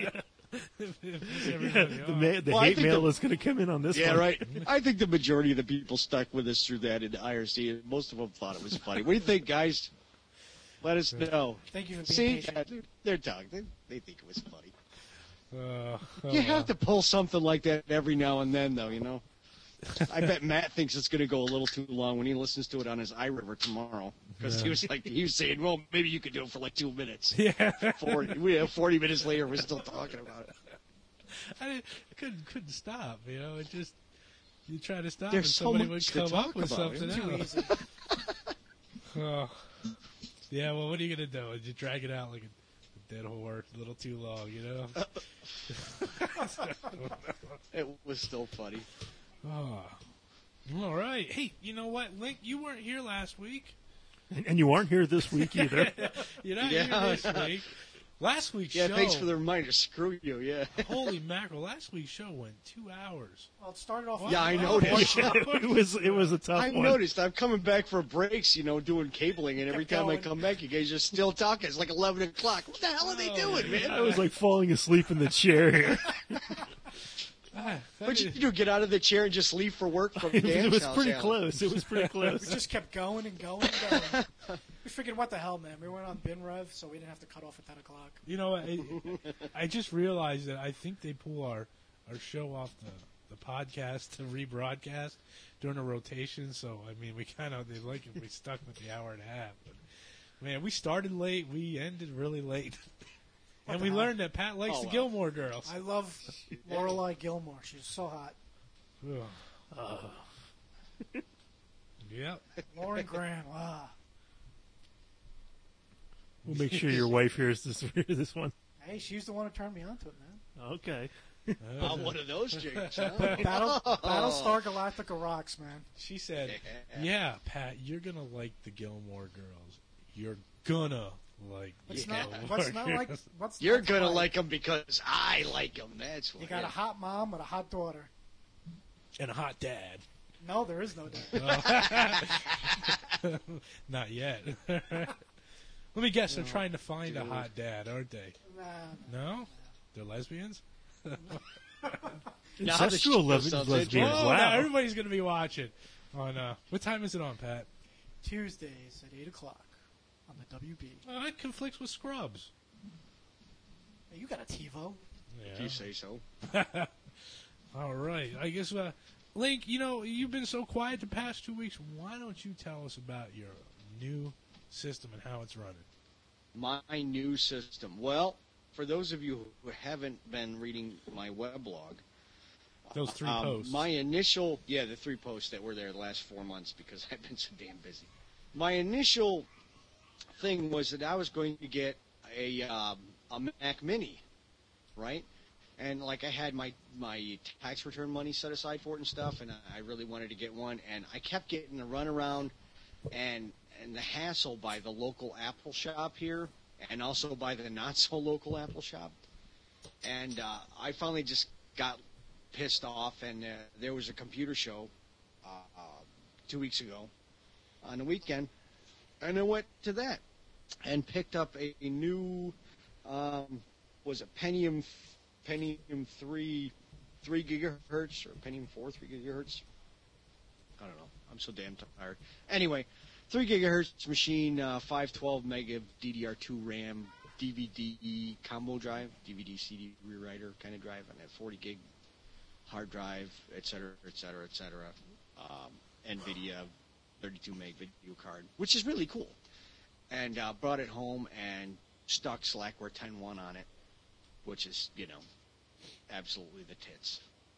The Well, I hate think mail the- is going to come in on this Yeah, one. right. I think the majority of the people stuck with us through that in IRC. Most of them thought it was funny. What do you think, guys? Let us know. Thank you for being See, patient. they're talking. They think it was funny. Oh, You have to pull something like that every now and then, though. I bet Matt thinks it's going to go a little too long when he listens to it on his iRiver tomorrow. Because he was saying, well, maybe you could do it for like 2 minutes. Yeah. 40 minutes later, we're still talking about it. I couldn't stop. It just you try to stop There's and so somebody much would to come up talk with about. something Too else. easy. Oh. Yeah, well, what are you gonna do? You drag it out like a dead horse, a little too long, It was still funny. Oh. All right. Hey, you know what, Link? You weren't here last week. And you aren't here this week either. You're not Yeah. here this week. Last week's Yeah, show. thanks for the reminder. Screw you, yeah. Holy mackerel! Last week's show went 2 hours. Well, it started off. Yeah, I Wow. noticed. it was a tough I've one. noticed. I'm coming back for breaks, doing cabling, and every Kept time I going. come back, you guys are still talking. It's like 11 o'clock. What the hell are they doing, man? I was like falling asleep in the chair here. What'd you do? Get out of the chair and just leave for work from Dan's It was house, pretty Alan? close. It was pretty We close. just kept going and going and going. We figured, what the hell, man? We went on bin rev, so we didn't have to cut off at 10 o'clock. You know, I just realized that I think they pull our show off the podcast to rebroadcast during a rotation. So I mean, we they like if we stuck with the hour and a half. But, man, we started late. We ended really late. And the we hell? learned that Pat likes the Gilmore Girls. I love Lorelai Gilmore. She's so hot. Yep. Lauren Graham. Wow. We'll make sure your wife hears this one. Hey, she's the one who turned me on to it, man. Okay. One of those jigs, huh? Battlestar Galactica rocks, man. She said, "Yeah, Pat, you're gonna like the Gilmore Girls. You're gonna like the What's not like? Girls." What's You're not gonna like? like them because I like them. That's what. You got a hot mom and a hot daughter. And a hot dad. No, there is no dad. Not yet. Let me guess, they're trying to find a hot dad, aren't they? No? They're lesbians? Incestual lesbians. Oh, Wow. now everybody's going to be watching. On what time is it on, Pat? Tuesdays at 8 o'clock on the WB. Oh, it conflicts with Scrubs. Hey, you got a TiVo. If you say so. All right. I guess, Link, you've been so quiet the past 2 weeks. Why don't you tell us about your new system and how it's running? My new system. Well, for those of you who haven't been reading my weblog, those 3 posts. My initial, the 3 posts that were there the last 4 months because I've been so damn busy. My initial thing was that I was going to get a Mac Mini, right? And like I had my tax return money set aside for it and stuff, and I really wanted to get one, and I kept getting the runaround and the hassle by the local Apple shop here, and also by the not so local Apple shop. And I finally just got pissed off, and there was a computer show 2 weeks ago on the weekend, and I went to that and picked up a new was it Pentium 3 gigahertz or Pentium 4 3 gigahertz? I don't know. I'm so damn tired. Anyway, 3 gigahertz machine, 512 meg of DDR2 RAM, DVD combo drive, DVD CD rewriter kind of drive, and a 40 gig hard drive, etc., etc., etc. NVIDIA 32 meg video card, which is really cool. And brought it home and stuck Slackware 10.1 on it, which is, absolutely the tits.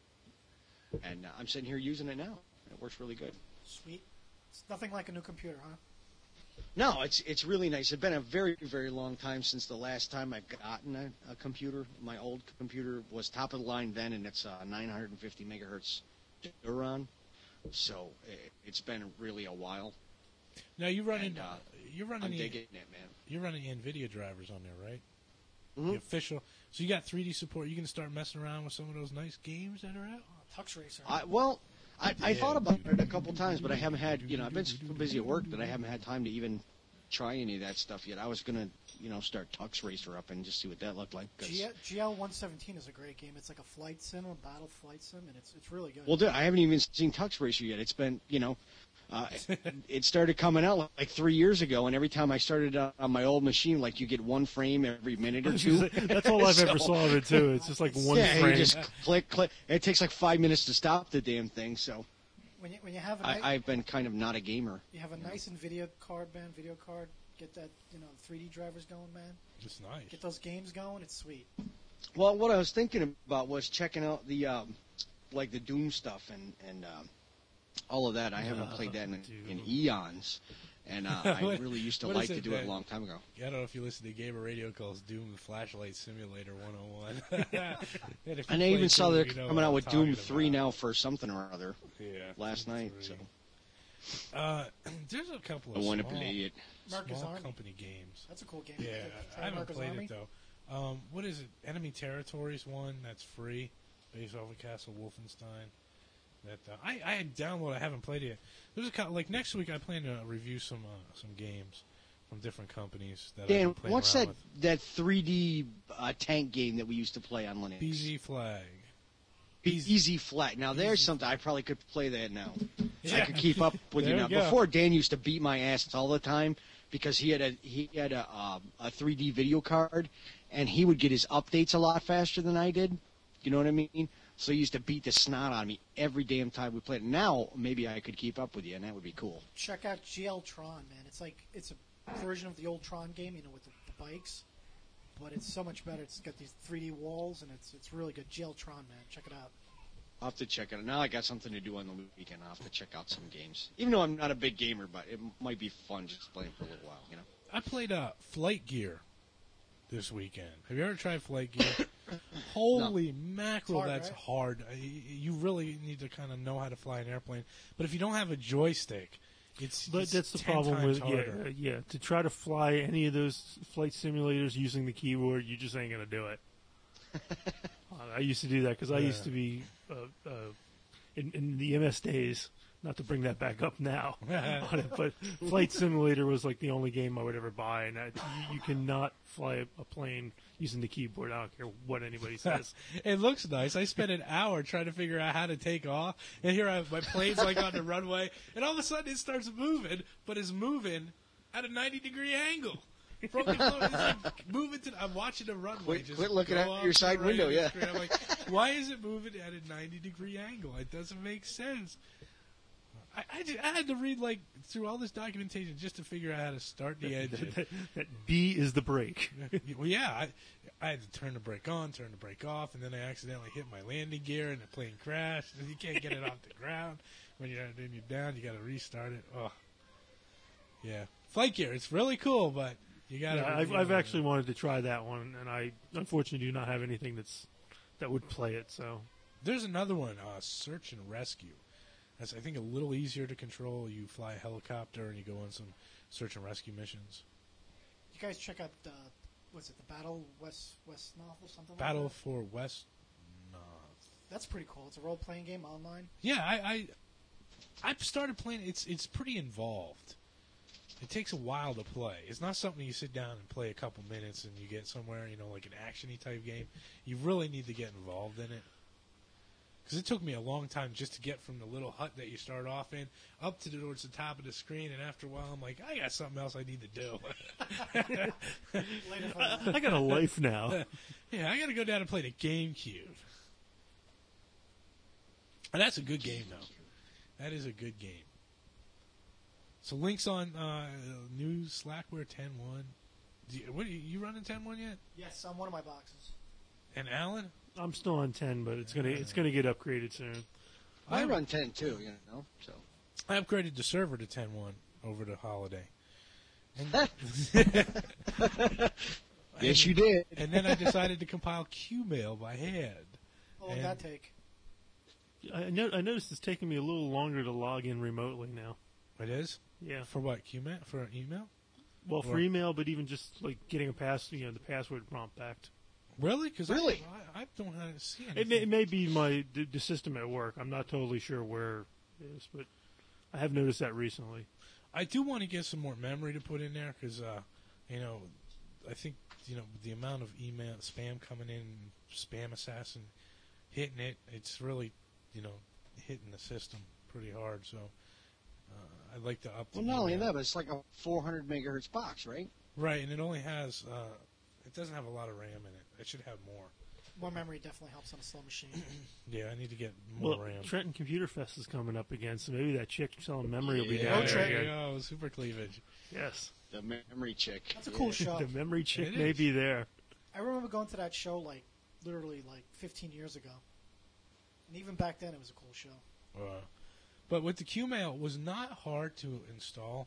And I'm sitting here using it now. It works really good. Sweet. It's nothing like a new computer, huh? No, it's really nice. It's been a very, very long time since the last time I've gotten a computer. My old computer was top of the line then, and it's 950 megahertz Duron. So it's been really a while. Now you're running. I'm digging it, man. You're running NVIDIA drivers on there, right? Mm-hmm. The official. So you got 3D support. You can start messing around with some of those nice games that are out. Tux Racer. I thought about it a couple times, but I haven't had. I've been so busy at work that I haven't had time to even try any of that stuff yet. I was gonna, start Tux Racer up and just see what that looked like. GL 117 is a great game. It's like a flight sim, a battle flight sim, and it's really good. Well, dude, I haven't even seen Tux Racer yet. It's been, it started coming out like 3 years ago, and every time I started on my old machine, like you get one frame every minute or two. That's all I've ever saw of it too. It's just like one frame. You just click. It takes like 5 minutes to stop the damn thing. So when you have I've been kind of not a gamer. You have a nice NVIDIA card, man. Video card. Get that 3D drivers going, man. Just nice. Get those games going. It's sweet. Well, what I was thinking about was checking out the like the Doom stuff and all of that. I haven't played that in eons, and I really used to like to do it a long time ago. I don't know if you listen to Gamer Radio calls Doom Flashlight Simulator 101. And I even saw they're coming out with Doom 3 now for something or other. Yeah, last night. So there's a couple of I want to small, play it. small company games. That's a cool game. Yeah, I haven't played it though. What is it? Enemy Territories one that's free, based off of Castle Wolfenstein. That I had downloaded. I haven't played it yet. There's a couple, like next week. I plan to review some games from different companies. That Dan, I've been playing what's around that 3D tank game that we used to play on Linux? BZ Flag. Easy Flag. Now there's something I probably could play that now. Yeah. I could keep up with you There now. you go. Before, Dan used to beat my ass all the time because he had a 3D video card, and he would get his updates a lot faster than I did. You know what I mean? So he used to beat the snot out of me every damn time we played. Now maybe I could keep up with you, and that would be cool. Check out GL Tron, man. It's a version of the old Tron game, with the bikes, but it's so much better. It's got these 3D walls, and it's really good. GL Tron, man. Check it out. I'll have to check it out. Now I got something to do on the weekend. I'll have to check out some games. Even though I'm not a big gamer, but it might be fun just playing for a little while, I played Flight Gear this weekend. Have you ever tried Flight Gear? Holy mackerel, hard, that's right? hard. You really need to kind of know how to fly an airplane. But if you don't have a joystick, But it's that's the 10 problem times with harder. yeah. To try to fly any of those flight simulators using the keyboard, you just ain't gonna do it. I used to do that because I used to be in the MS days. Not to bring that back up now, but Flight Simulator was like the only game I would ever buy, and you cannot fly a plane using the keyboard. I don't care what anybody says. It looks nice. I spent an hour trying to figure out how to take off, and here I have my plane's like on the runway, and all of a sudden it starts moving, but it's moving at a 90-degree angle. From the floor, it's like moving to. I'm watching the runway. Quit looking at your side window. Yeah. I'm like, why is it moving at a 90-degree angle? It doesn't make sense. I had to read through all this documentation just to figure out how to start the engine. That B is the brake. Well, yeah, I had to turn the brake on, turn the brake off, and then I accidentally hit my landing gear, and the plane crashed. And you can't get it off the ground when you're down. You got to restart it. Oh, yeah, flight gear. It's really cool, but you got to. Yeah, I've actually wanted to try that one, and I unfortunately do not have anything that would play it. So there's another one, search and rescue. That's, I think, a little easier to control. You fly a helicopter and you go on some search and rescue missions. You guys check out the Battle West North or something Battle like that? for West North. That's pretty cool. It's a role-playing game online. Yeah, I've started playing. It's pretty involved. It takes a while to play. It's not something you sit down and play a couple minutes and you get somewhere, like an action-y type game. You really need to get involved in it. Because it took me a long time just to get from the little hut that you start off in up towards the top of the screen, and after a while I'm like, I got something else I need to do. I got a life now. Yeah, I got to go down and play the GameCube. And that's a good game, though. That is a good game. So links on new Slackware 10.1. What, you running 10.1 yet? Yes, on one of my boxes. And Alan? I'm still on 10, but it's gonna get upgraded soon. I run 10 too, so. I upgraded the server to 10.1 over the holiday. Yes, you did. And then I decided to compile Qmail by hand. How long did that take? I noticed it's taking me a little longer to log in remotely now. It is? Yeah. For what, Qmail? For email? Well, for email, but even just like getting the password prompt back. Really? Because really? I don't see anything. It may be the system at work. I'm not totally sure where it is, but I have noticed that recently. I do want to get some more memory to put in there because, I think, the amount of email spam coming in, spam assassin hitting it, it's really, hitting the system pretty hard. So I'd like to up the Well, not only email. that, but it's like a 400 megahertz box, right? Right, and it only has, it doesn't have a lot of RAM in it. It should have more. More memory definitely helps on a slow machine. Yeah, I need to get more RAM. Trenton Computer Fest is coming up again, so maybe that chick selling memory will be Yeah. down Oh, there Trenton. again. Oh, super cleavage. Yes. The memory chick. That's a cool show. The memory chick It may is. be there. I remember going to that show literally 15 years ago. And even back then it was a cool show. But with the Qmail, it was not hard to install.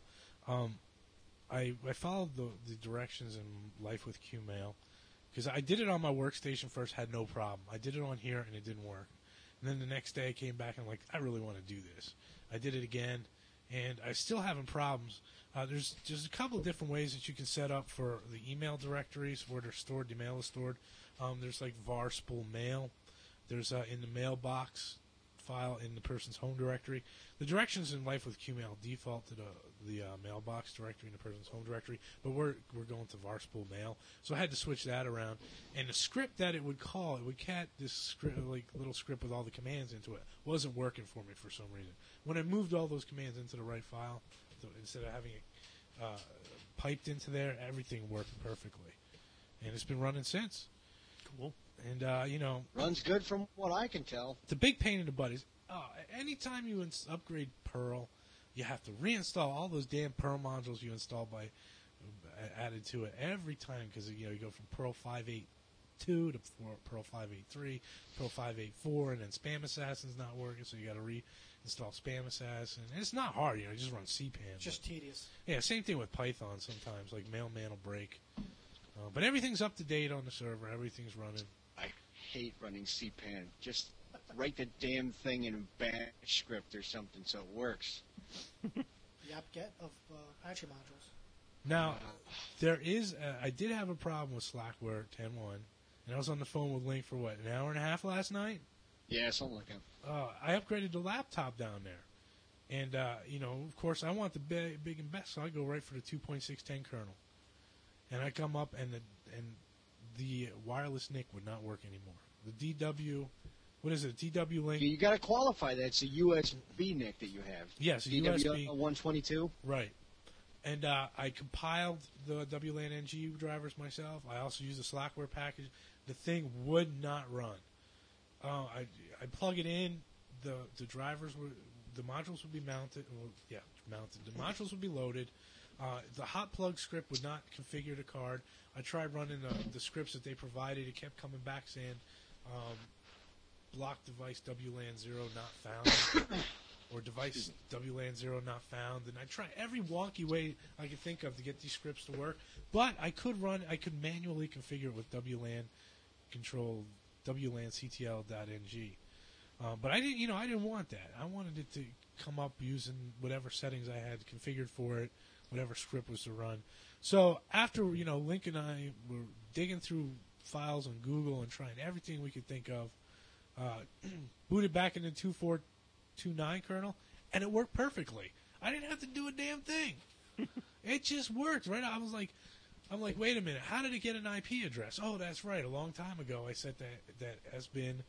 I followed the directions in Life with Qmail because I did it on my workstation first, had no problem. I did it on here and it didn't work. And then the next day I came back and I'm like, I really want to do this. I did it again, and I still having problems. There's a couple of different ways that you can set up for the email directories where they're stored. The mail is stored. There's like var spool mail. There's in the mailbox file in the person's home directory. The directions in Life with Qmail default to the mailbox directory in the person's home directory, but we're going to var spool mail. So I had to switch that around. And the script that it would call, it would cat this script, little script with all the commands into it, wasn't working for me for some reason. When I moved all those commands into the right file, so instead of having it piped into there, everything worked perfectly. And it's been running since. Cool. And, Runs good from what I can tell. the big pain in the butt is anytime you upgrade Perl, you have to reinstall all those damn Perl modules you installed added to it every time because you go from Perl 5.8.2 to Perl 5.8.3, Perl 5.8.4, and then Spam Assassin's not working, so you got to reinstall Spam Assassin. And it's not hard, you just run CPAN. Just tedious. Yeah, same thing with Python sometimes, like Mailman will break. But everything's up to date on the server, everything's running. hate running CPAN. Just write the damn thing in a bash script or something so it works. The apt-get of Apache modules. Now, there is. I did have a problem with Slackware 10.1, and I was on the phone with Link for what, an hour and a half last night. Yeah, something like that. I upgraded the laptop down there, and of course, I want the big and best, so I go right for the 2.610 kernel, and I come up and the wireless NIC would not work anymore. The DW, what is it? DW Link. You got to qualify that. It's a USB NIC that you have. Yes, a DW USB 122. Right. And I compiled the WLAN NG drivers myself. I also used the Slackware package. The thing would not run. I plug it in. The drivers the modules would be mounted. Well, yeah, mounted. The modules would be loaded. The hot plug script would not configure the card. I tried running the scripts that they provided. It kept coming back saying, block device WLAN 0 not found. Or device WLAN 0 not found, and I tried every wonky way I could think of to get these scripts to work. But I could manually configure it with WLAN control WLAN CTL.ng. But I didn't want that. I wanted it to come up using whatever settings I had configured for it, whatever script was to run. So after Link and I were digging through files on Google and trying everything we could think of, booted back into 2.4.2.9 kernel, and it worked perfectly. I didn't have to do a damn thing. It just worked, right? I'm like, wait a minute, how did it get an IP address? Oh, that's right. A long time ago, I set that sbin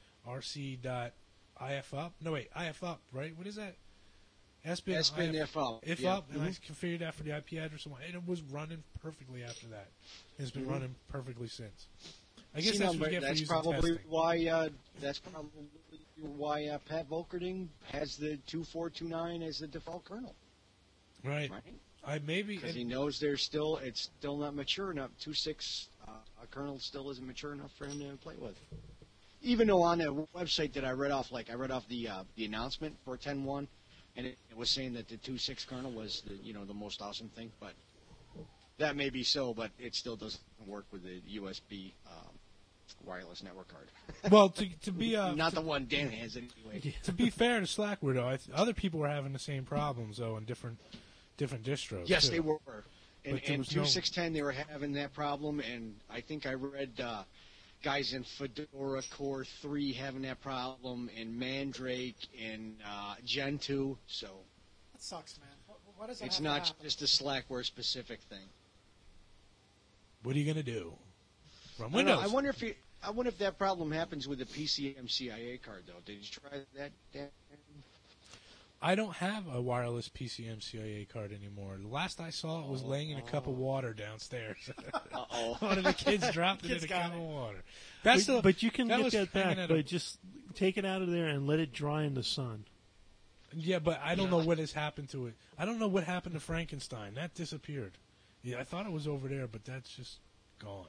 rc.ifup. No, wait, ifup, right? What is that? sbin ifup. Ifup, and I configured that for the IP address, and it was running perfectly after that. It's been running perfectly since. I guess that's what you get for using testing. That's probably why Pat Volkerding has the 2.4.2.9 as the default kernel. Right. Because he knows it's still not mature enough. 2.6 kernel still isn't mature enough for him to play with. Even though on the website that I read off the announcement for 10.1, and it was saying that the 2.6 kernel was the most awesome thing, but that may be so, but it still doesn't work with the USB wireless network card. Well, to be not the one Dan has anyway. To be fair to Slackware, though, other people were having the same problems though in different distros. Yes, too. they were. And 2.6.10 they were having that problem, and I think I read guys in Fedora Core 3 having that problem, and Mandrake and Gentoo. So that sucks, man. What does it's not just a Slackware specific thing. What are you going to do? Run Windows. I wonder if that problem happens with the PCM-CIA card, though. Did you try that? I don't have a wireless PCM-CIA card anymore. The last I saw it was laying in a cup of water downstairs. One of the kids dropped it in a cup of water. But you can get that back, but just take it out of there and let it dry in the sun. Yeah, but I don't know what has happened to it. I don't know what happened to Frankenstein. That disappeared. Yeah, I thought it was over there, but that's just gone.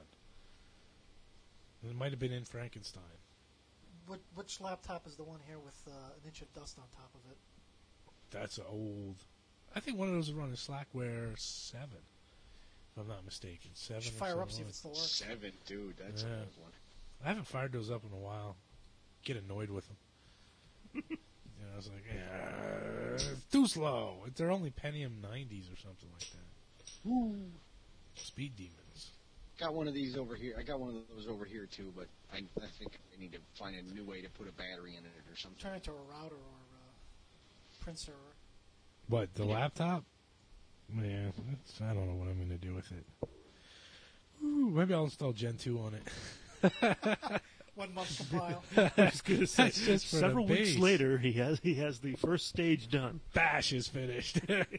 It might have been in Frankenstein. Which laptop is the one here with an inch of dust on top of it? That's old. I think one of those is running Slackware 7, if I'm not mistaken. 7. Fire up, see if it still works. 7, dude. That's an old one. I haven't fired those up in a while. Get annoyed with them. I was like, too slow. They're only Pentium 90s or something like that. Woo. Speed demons. Got one of these over here. I got one of those over here too, but I think I need to find a new way to put a battery in it or something. Turn it to a router or printer. What, the laptop? Yeah, I don't know what I'm going to do with it. Ooh, maybe I'll install Gentoo on it. 1 month compile. I was going to say, several weeks later, he has the first stage done. Bash is finished.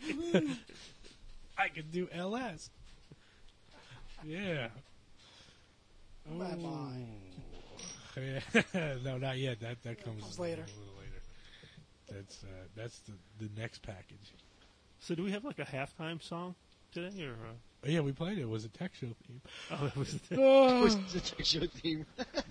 I can do LS. Yeah. Yeah. No, not yet. That comes later. A little later. That's the next package. So do we have like a halftime song today, or? Yeah, we played it. It was a tech show theme. Oh, it was. It was the tech show theme.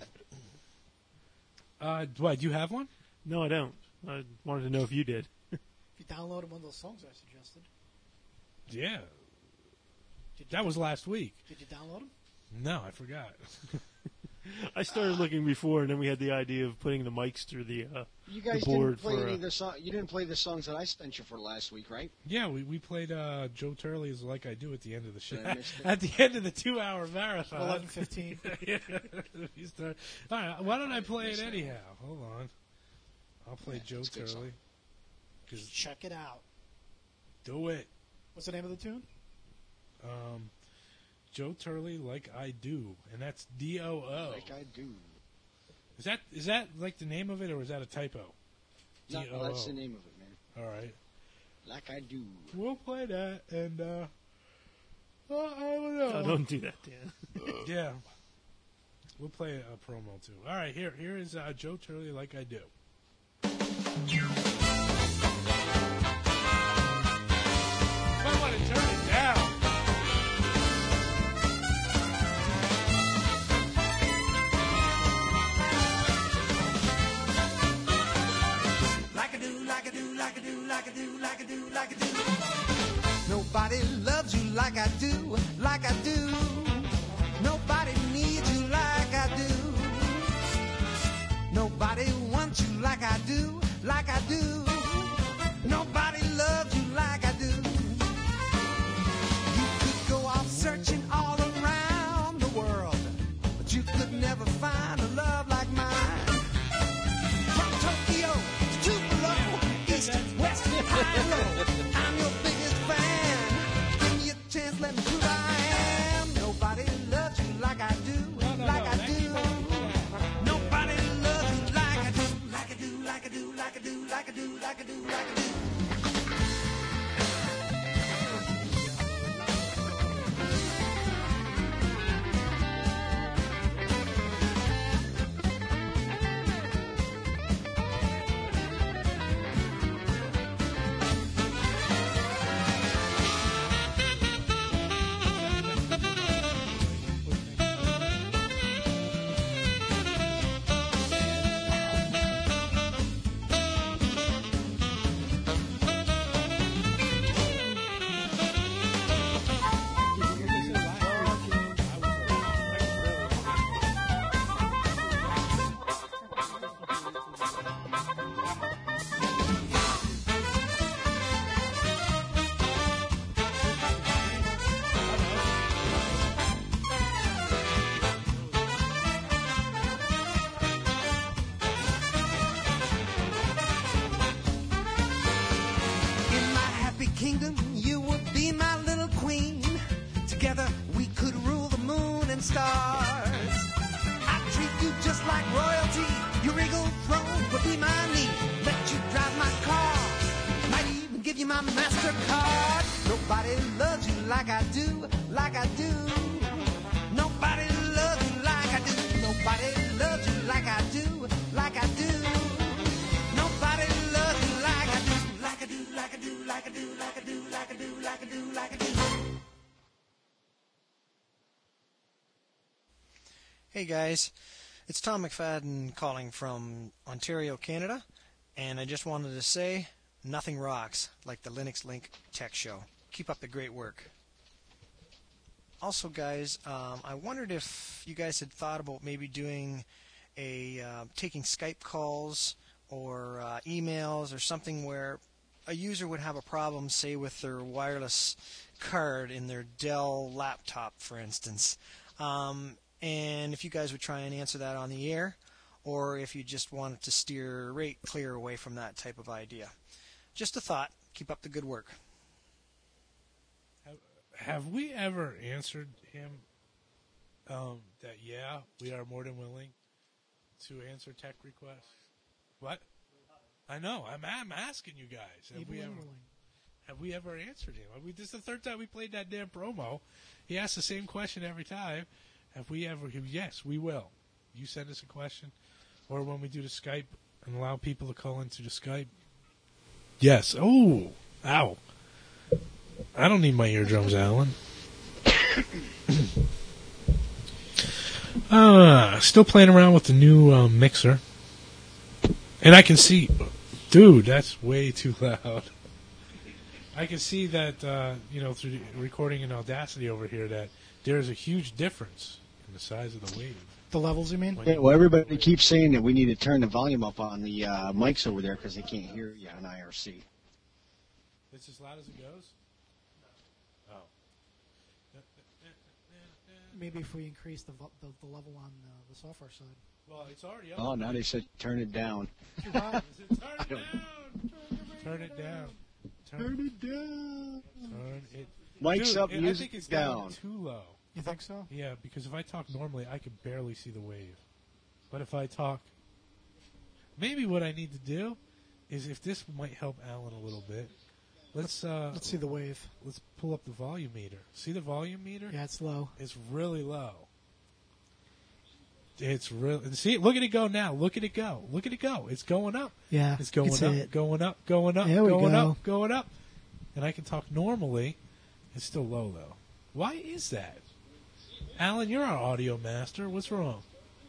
What? Do you have one? No, I don't. I wanted to know if you did. If you downloaded one of those songs I suggested. Yeah. That was last week. Did you download them? No, I forgot. I started looking before, and then we had the idea of putting the mics through the You guys board didn't play for, any of the song. You didn't play the songs that I spent you for last week, right? Yeah, we played Joe Turley's "Like I Do" at the end of the show. I missed it. At the end of the 2-hour marathon. 11:15. Yeah. We start- All right, why don't I play it anyhow? Hold on. I'll play Joe it's a good song. Turley. 'Cause- Check it out. Do it. What's the name of the tune? Joe Turley, "Like I Do," and that's D-O-O. Like I do. Is that like the name of it, or is that a typo? No, D-O-O. that's the name of it, man. All right. Like I do. We'll play that, and I don't know. Oh, don't do that, Dan. Yeah. We'll play a promo too. All right, here is Joe Turley, "Like I Do." I want to turn it down. Like I do, like I do, like I do, like I do, like I do, like I do. Nobody loves you like I do, like I do. Nobody needs you like I do. Nobody wants you like I do, like I do. Nobody loves you like I do. You could go off searching all around the world, but you could never find a love like mine. From Tokyo to Tupelo, east, west, high and low, I'm your biggest fan. Give me a chance, let me prove I am. Nobody loves you like I do, like I do. Nobody loves you like I do, like I do, like I do, like I do, like I do, like I do, like I do. In my happy kingdom, you would be my little queen. Together we could rule the moon and stars. I'd treat you just like royalty. Your regal throne would be my knee. Let you drive my car. Might even give you my MasterCard. Nobody loves you like I do, like I do. Nobody loves you like I do. Nobody loves you like I do, like I do. Nobody loves you like I do, like I do, like I do, like I do, like I do, like I do, like I do, like I do. Hey guys, it's Tom McFadden calling from Ontario, Canada, and I just wanted to say, nothing rocks like the Linux Link Tech Show. Keep up the great work. Also guys, I wondered if you guys had thought about maybe doing taking Skype calls or emails or something where a user would have a problem, say with their wireless card in their Dell laptop, for instance. And if you guys would try and answer that on the air, or if you just wanted to steer right clear away from that type of idea. Just a thought. Keep up the good work. Have we ever answered him that, yeah, we are more than willing to answer tech requests? What? I know. I'm asking you guys. Have we ever answered him? This is the third time we played that damn promo. He asks the same question every time. Have we ever? Yes, we will. You send us a question, or when we do the Skype and allow people to call into the Skype. Yes. Oh, ow! I don't need my eardrums, Alan. Still playing around with the new mixer, and I can see, dude, that's way too loud. I can see that through the recording in Audacity over here that there's a huge difference in the size of the wave. The levels, you mean? Yeah, well, everybody keeps saying that we need to turn the volume up on the mics over there because they can't hear you on IRC. It's as loud as it goes? Oh. Maybe if we increase the level on the software side. Well, it's already up. Oh, now they said turn it down. Turn it down. Turn it down. Turn it down. Turn it. Mic's up, I music think it's down. Too low. You think so? Yeah, because if I talk normally, I could barely see the wave. But if I talk, maybe what I need to do is, if this might help Alan a little bit, let's see the wave. Let's pull up the volume meter. See the volume meter? Yeah, it's low. It's really low. It's real. See, look at it go now. Look at it go. Look at it go. It's going up. Yeah, it's going up, going up, going up, there we going go. up, going up. And I can talk normally. It's still low though. Why is that? Alan, you're our audio master. What's wrong?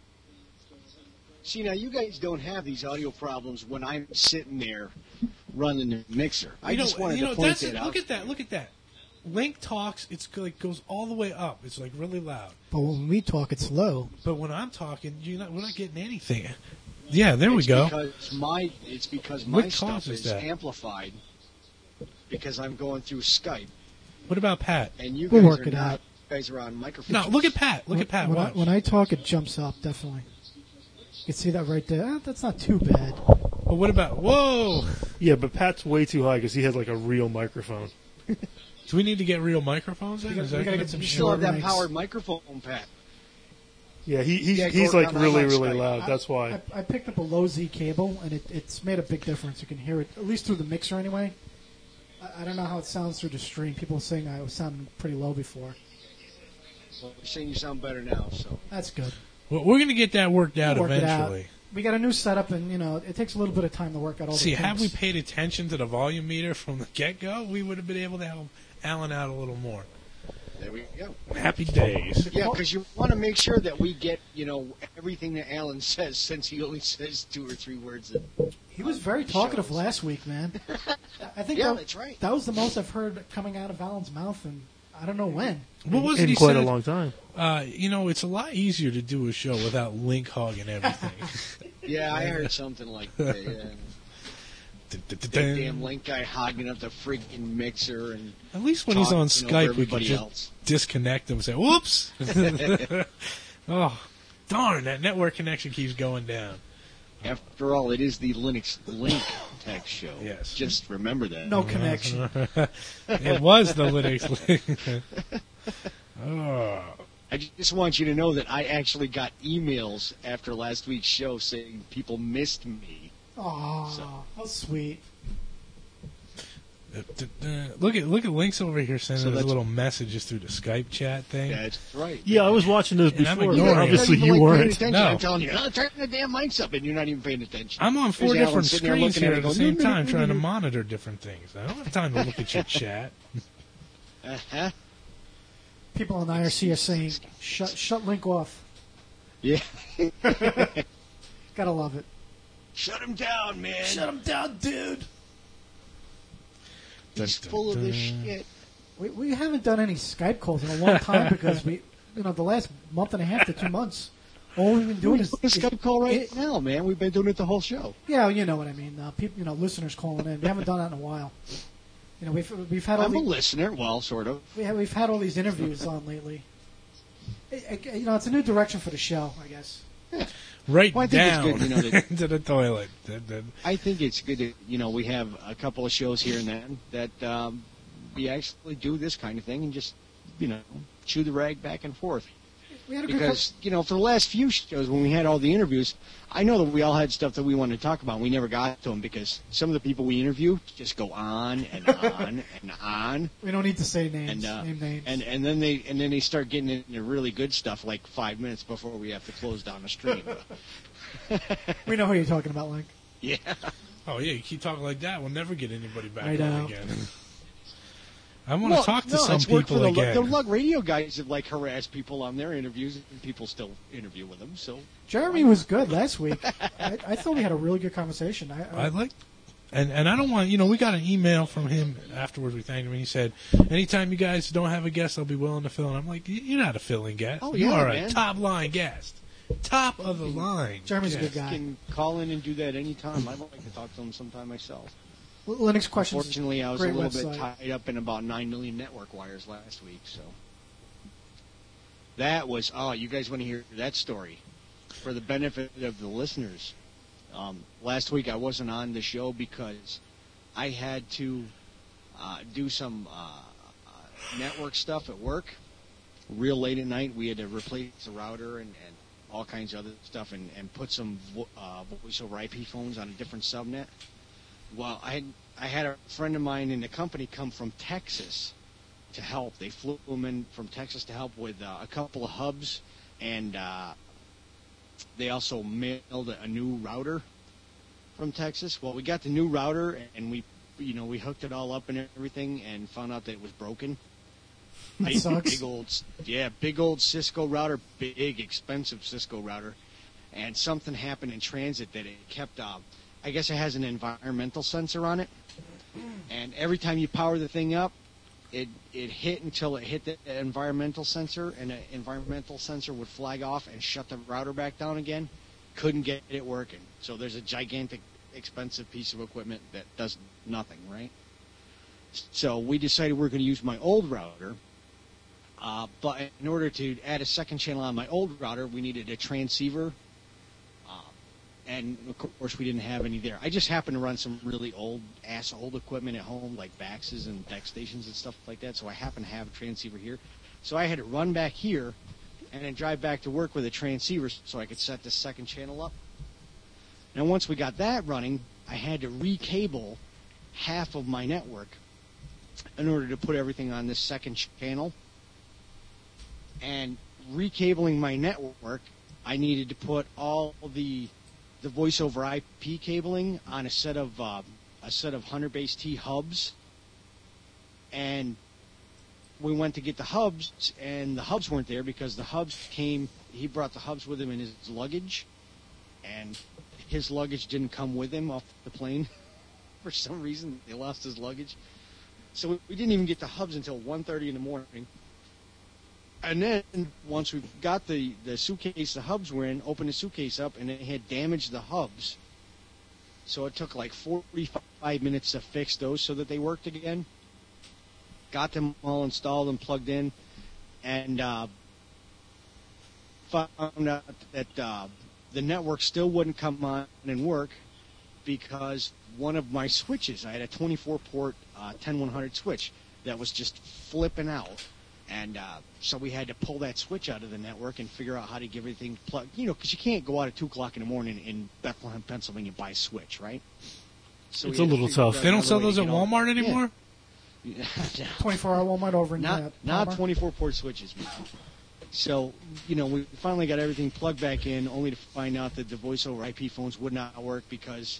See, now you guys don't have these audio problems when I'm sitting there running the mixer. I just wanted to point that out. Look at that. Look at that. Link talks. It's like goes all the way up. It's like really loud. But when we talk, it's low. But when I'm talking, we're not getting anything. Yeah, there we go. It's because my What stuff causes is that? amplified because I'm going through Skype. What about Pat? And you We'll guys work are it not. out. You guys are on microphones. No, look at Pat. Look at Pat. Watch. When I talk, it jumps up, definitely. You can see that right there. That's not too bad. But what about... Whoa! Yeah, but Pat's way too high because he has like a real microphone. Do we need to get real microphones then? We gotta get some You still have that mics. powered microphone, Pat. Yeah, he's go like down the really, mic really Skype. loud. That's why. I picked up a low Z cable, and it's made a big difference. You can hear it, at least through the mixer anyway. I don't know how it sounds through the stream. People are saying I was sounding pretty low before. Well, you're saying you sound better now, so. That's good. Well, we're going to get that worked out We'll work it out. eventually. We got a new setup, and it takes a little bit of time to work out all See, the had we kinks. paid attention to the volume meter from the get-go, we would have been able to help Alan out a little more. There we go. Happy days. Yeah, because you want to make sure that we get, everything that Alan says, since he only says 2 or 3 words. He was very talkative last week, man. I think that's right. That was the most I've heard coming out of Alan's mouth, and I don't know when. What was it In he quite said? a long time. It's a lot easier to do a show without Link hogging everything. Yeah, I heard something like that. Yeah. That damn Link guy hogging up the freaking mixer, and at least when he's on Skype, we can everybody just else. disconnect him and say, "Whoops!" Oh, darn! That network connection keeps going down. After all, it is the Linux Link Tech Show. Yes. Just remember that. No connection. It was the Linux Link. Oh. I just want you to know that I actually got emails after last week's show saying people missed me. Aw, how sweet. Look at Link's over here sending So us that's- little messages through the Skype chat thing. That's right. Yeah, I was watching those And I'm before. ignoring but it. Obviously, You're you not even, like, weren't. paying attention. No. I'm telling you, turn the damn mics up, and you're not even paying attention. I'm on 4 There's Alan different sitting there screens looking here at at it the going, same time trying to monitor different things. I don't have time to look at your chat. Uh-huh. People on IRC are saying, shut Link off. Yeah. Gotta love it. Shut him down, man. Shut him down, dude. He's full of this shit. We haven't done any Skype calls in a long time because the last month and a half to 2 months, all we've been doing is a Skype call right now, man. We've been doing it the whole show. Yeah, you know what I mean. People, listeners calling in. We haven't done that in a while. We've had all I'm a the, listener. Well, sort of. we've had all these interviews on lately. It's a new direction for the show, I guess. Right Well, I think down it's good, that- into the toilet. I think it's good that, we have a couple of shows here and then that we actually do this kind of thing and just, chew the rag back and forth. We had a good Because, for the last few shows when we had all the interviews, I know that we all had stuff that we wanted to talk about. And we never got to them because some of the people we interview just go on and on and on. We don't need to say names. And, Name names. and then they start getting into really good stuff like 5 minutes before we have to close down the stream. We know who you're talking about, Link. Yeah. Oh yeah, you keep talking like that, we'll never get anybody back I on know. again. I want to talk to some it's worked people for again. The Lug Radio guys have harassed people on their interviews, and people still interview with them. So Jeremy was good last week. I thought we had a really good conversation. I like, and I don't want, we got an email from him afterwards. We thanked him, and he said, "Anytime you guys don't have a guest, I'll be willing to fill in." I'm like, "You're not a filling guest. Oh, You yeah, are man. a top line guest. Top of the line. Jeremy's a good You guy. can call in and do that anytime. I'd like to talk to him sometime myself. Linux questions. Fortunately, I was a great little website. bit tied up in about 9 million network wires last week, so. That was, you guys want to hear that story? For the benefit of the listeners, last week I wasn't on the show because I had to do some network stuff at work. Real late at night, we had to replace the router and all kinds of other stuff and put some voice over IP phones on a different subnet. Well, I had a friend of mine in the company come from Texas to help. They flew him in from Texas to help with a couple of hubs, and they also mailed a new router from Texas. Well, we got the new router, and we hooked it all up and everything, and found out that it was broken. That sucks. Big old Cisco router, big expensive Cisco router, and something happened in transit that it kept. I guess it has an environmental sensor on it, and every time you power the thing up, it hit until it hit the environmental sensor, and the environmental sensor would flag off and shut the router back down again. Couldn't get it working. So there's a gigantic, expensive piece of equipment that does nothing, right? So we decided we're going to use my old router, but in order to add a second channel on my old router, we needed a transceiver, and of course we didn't have any there. I just happened to run some really old equipment at home, like Baxes and Deck stations and stuff like that, so I happen to have a transceiver here. So I had to run back here and then drive back to work with a transceiver so I could set this second channel up. Now once we got that running, I had to recable half of my network in order to put everything on this second channel. And recabling my network, I needed to put all the voice over IP cabling on a set of 100 base T hubs. And we went to get the hubs, and the hubs weren't there because the hubs came. He brought the hubs with him in his luggage, and his luggage didn't come with him off the plane. For some reason, they lost his luggage. So we didn't even get the hubs until 1:30 in the morning. And then once we got the suitcase the hubs were in, opened the suitcase up, and it had damaged the hubs. So it took like 45 minutes to fix those so that they worked again. Got them all installed and plugged in, and found out that the network still wouldn't come on and work because one of my switches, I had a 24-port 10100 switch that was just flipping out. And so we had to pull that switch out of the network and figure out how to get everything plugged. You know, because you can't go out at 2 o'clock in the morning in Bethlehem, Pennsylvania, buy a switch, right? So it's a little tough. They don't sell those at Walmart anymore? Yeah. 24-hour Walmart over in Not 24-port switches. So, you know, we finally got everything plugged back in, only to find out that the voice over IP phones would not work because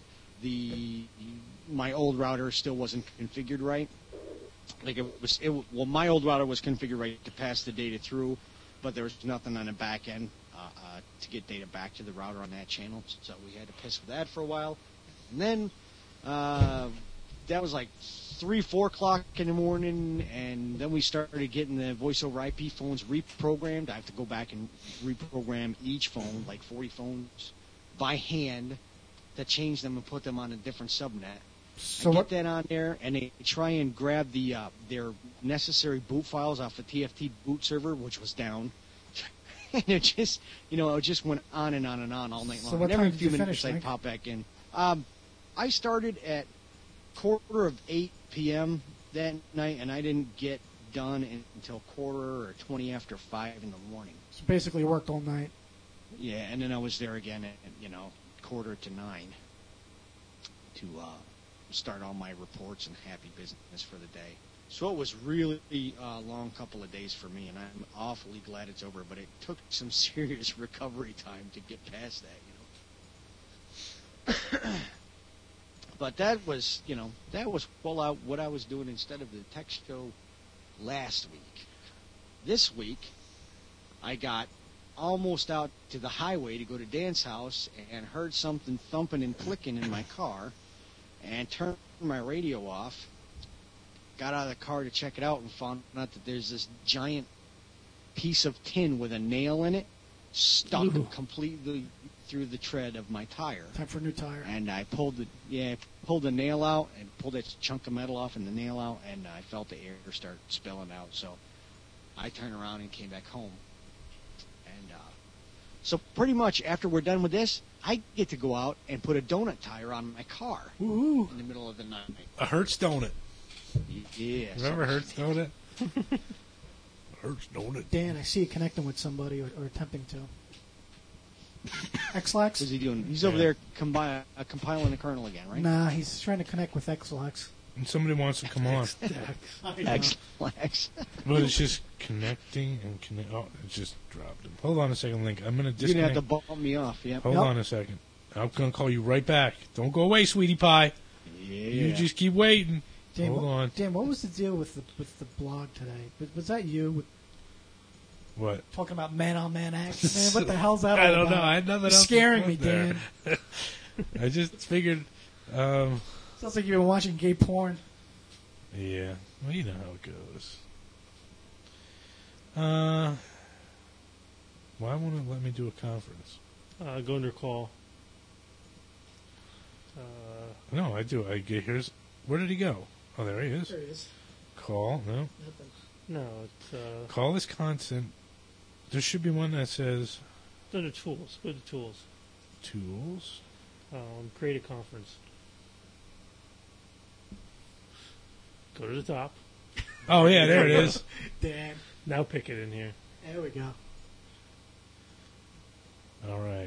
my old router still wasn't configured right. Like my old router was configured right to pass the data through, but there was nothing on the back end to get data back to the router on that channel. So we had to piss with that for a while. And then that was like 3-4 o'clock in the morning, and then we started getting the voice over IP phones reprogrammed. I have to go back and reprogram each phone, like 40 phones, by hand to change them and put them on a different subnet. So I get that on there, and they try and grab their necessary boot files off the TFT boot server, which was down. And it just, it just went on and on and on all night long. So what Every time did few you minutes finish, I'd pop back in. I started at 7:45 p.m. that night, and I didn't get done until 5:15 after 5 in the morning. So basically, you worked all night. Yeah, and then I was there again at 8:45 to start all my reports and happy business for the day. So it was really a long couple of days for me, and I'm awfully glad it's over, but it took some serious recovery time to get past that, But that was what I was doing instead of the tech show last week. This week, I got almost out to the highway to go to Dan's house and heard something thumping and clicking in my car, and turned my radio off, got out of the car to check it out, and found out that there's this giant piece of tin with a nail in it stuck Ooh. completely through the tread of my tire. Time for a new tire. And I pulled the nail out and pulled that chunk of metal off and the nail out, and I felt the air start spilling out. So I turned around and came back home. And so pretty much after we're done with this, I get to go out and put a donut tire on my car Ooh. in the middle of the night. A Hertz donut. Yeah. Remember Hertz donut? Hertz donut. Dan, I see you connecting with somebody or attempting to. Xlax? What's he doing? He's over there compiling the kernel again, right? Nah, he's trying to connect with Xlax. And somebody wants to come on. Xlax. But it's just connecting and connect. Oh, it just dropped him. Hold on a second, Link. I'm going to You're going to disconnect. have to bump me off, yeah. Hold on a second. I'm going to call you right back. Don't go away, sweetie pie. Yeah. You just keep waiting. Dan, Hold on. Dan, what was the deal with the blog today? Was that you What? talking about man-on-man action? Man, what the hell's that all I don't about? know. I had nothing You're else. scaring to me, put there. Dan. I just figured. Sounds like you've been watching gay porn. Yeah. Well, you know how it goes. Why won't it let me do a conference? Go under call. No, I do. Here's. Where did he go? Oh, there he is. There he is. Call. No. No, it's Call is constant. There should be one that says it's under tools. Go to tools. tools. Create a conference. Go to the top. Oh, yeah, there it is. Dan. Now pick it in here. There we go. All right.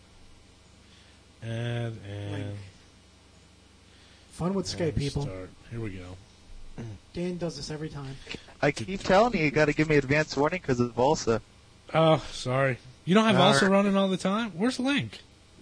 Add and Link. Fun with Skype, people. start. Here we go. Dan does this every time. I keep telling you got to give me advance warning because of Volsa. Oh, sorry. You don't have All also right. running all the time? Where's Link?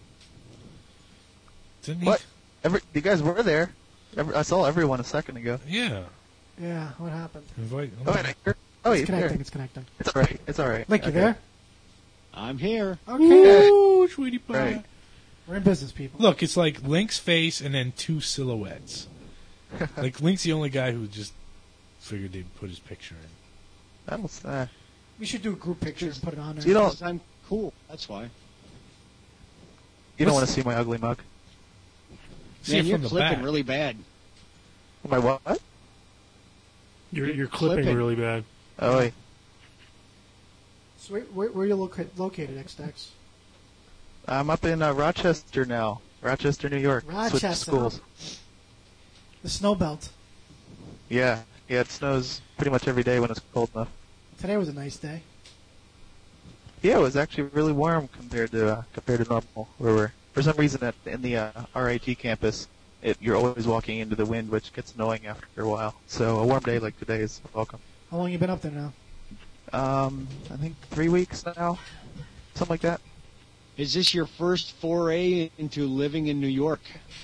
Didn't he? What? You guys were there. I saw everyone a second ago. Yeah. Yeah, what happened? Invite. Oh, wait, oh, It's you're connecting, there. it's connecting. It's all right. It's all right. Link, you Okay. there? I'm here. Okay. Ooh, sweetie pie. Right. We're in business, people. Look, it's like Link's face and then two silhouettes. Like, Link's the only guy who just figured they'd put his picture in. That'll, We should do a group picture and put it on there. You don't- Because I'm cool. That's why. you don't want to see my ugly mug. See Man, it you're from the clipping back. really bad. My what? You're clipping clipping. really bad. Oh, wait. So where are you located, XDex? I'm up in Rochester now. Rochester, New York. Switched Rochester. schools. The snow belt. Yeah. Yeah, it snows pretty much every day when it's cold enough. Today was a nice day. Yeah, it was actually really warm compared to normal. Where we're for some reason in the RIT campus, you're always walking into the wind, which gets annoying after a while. So a warm day like today is welcome. How long you been up there now? I think 3 weeks now, something like that. Is this your first foray into living in New York?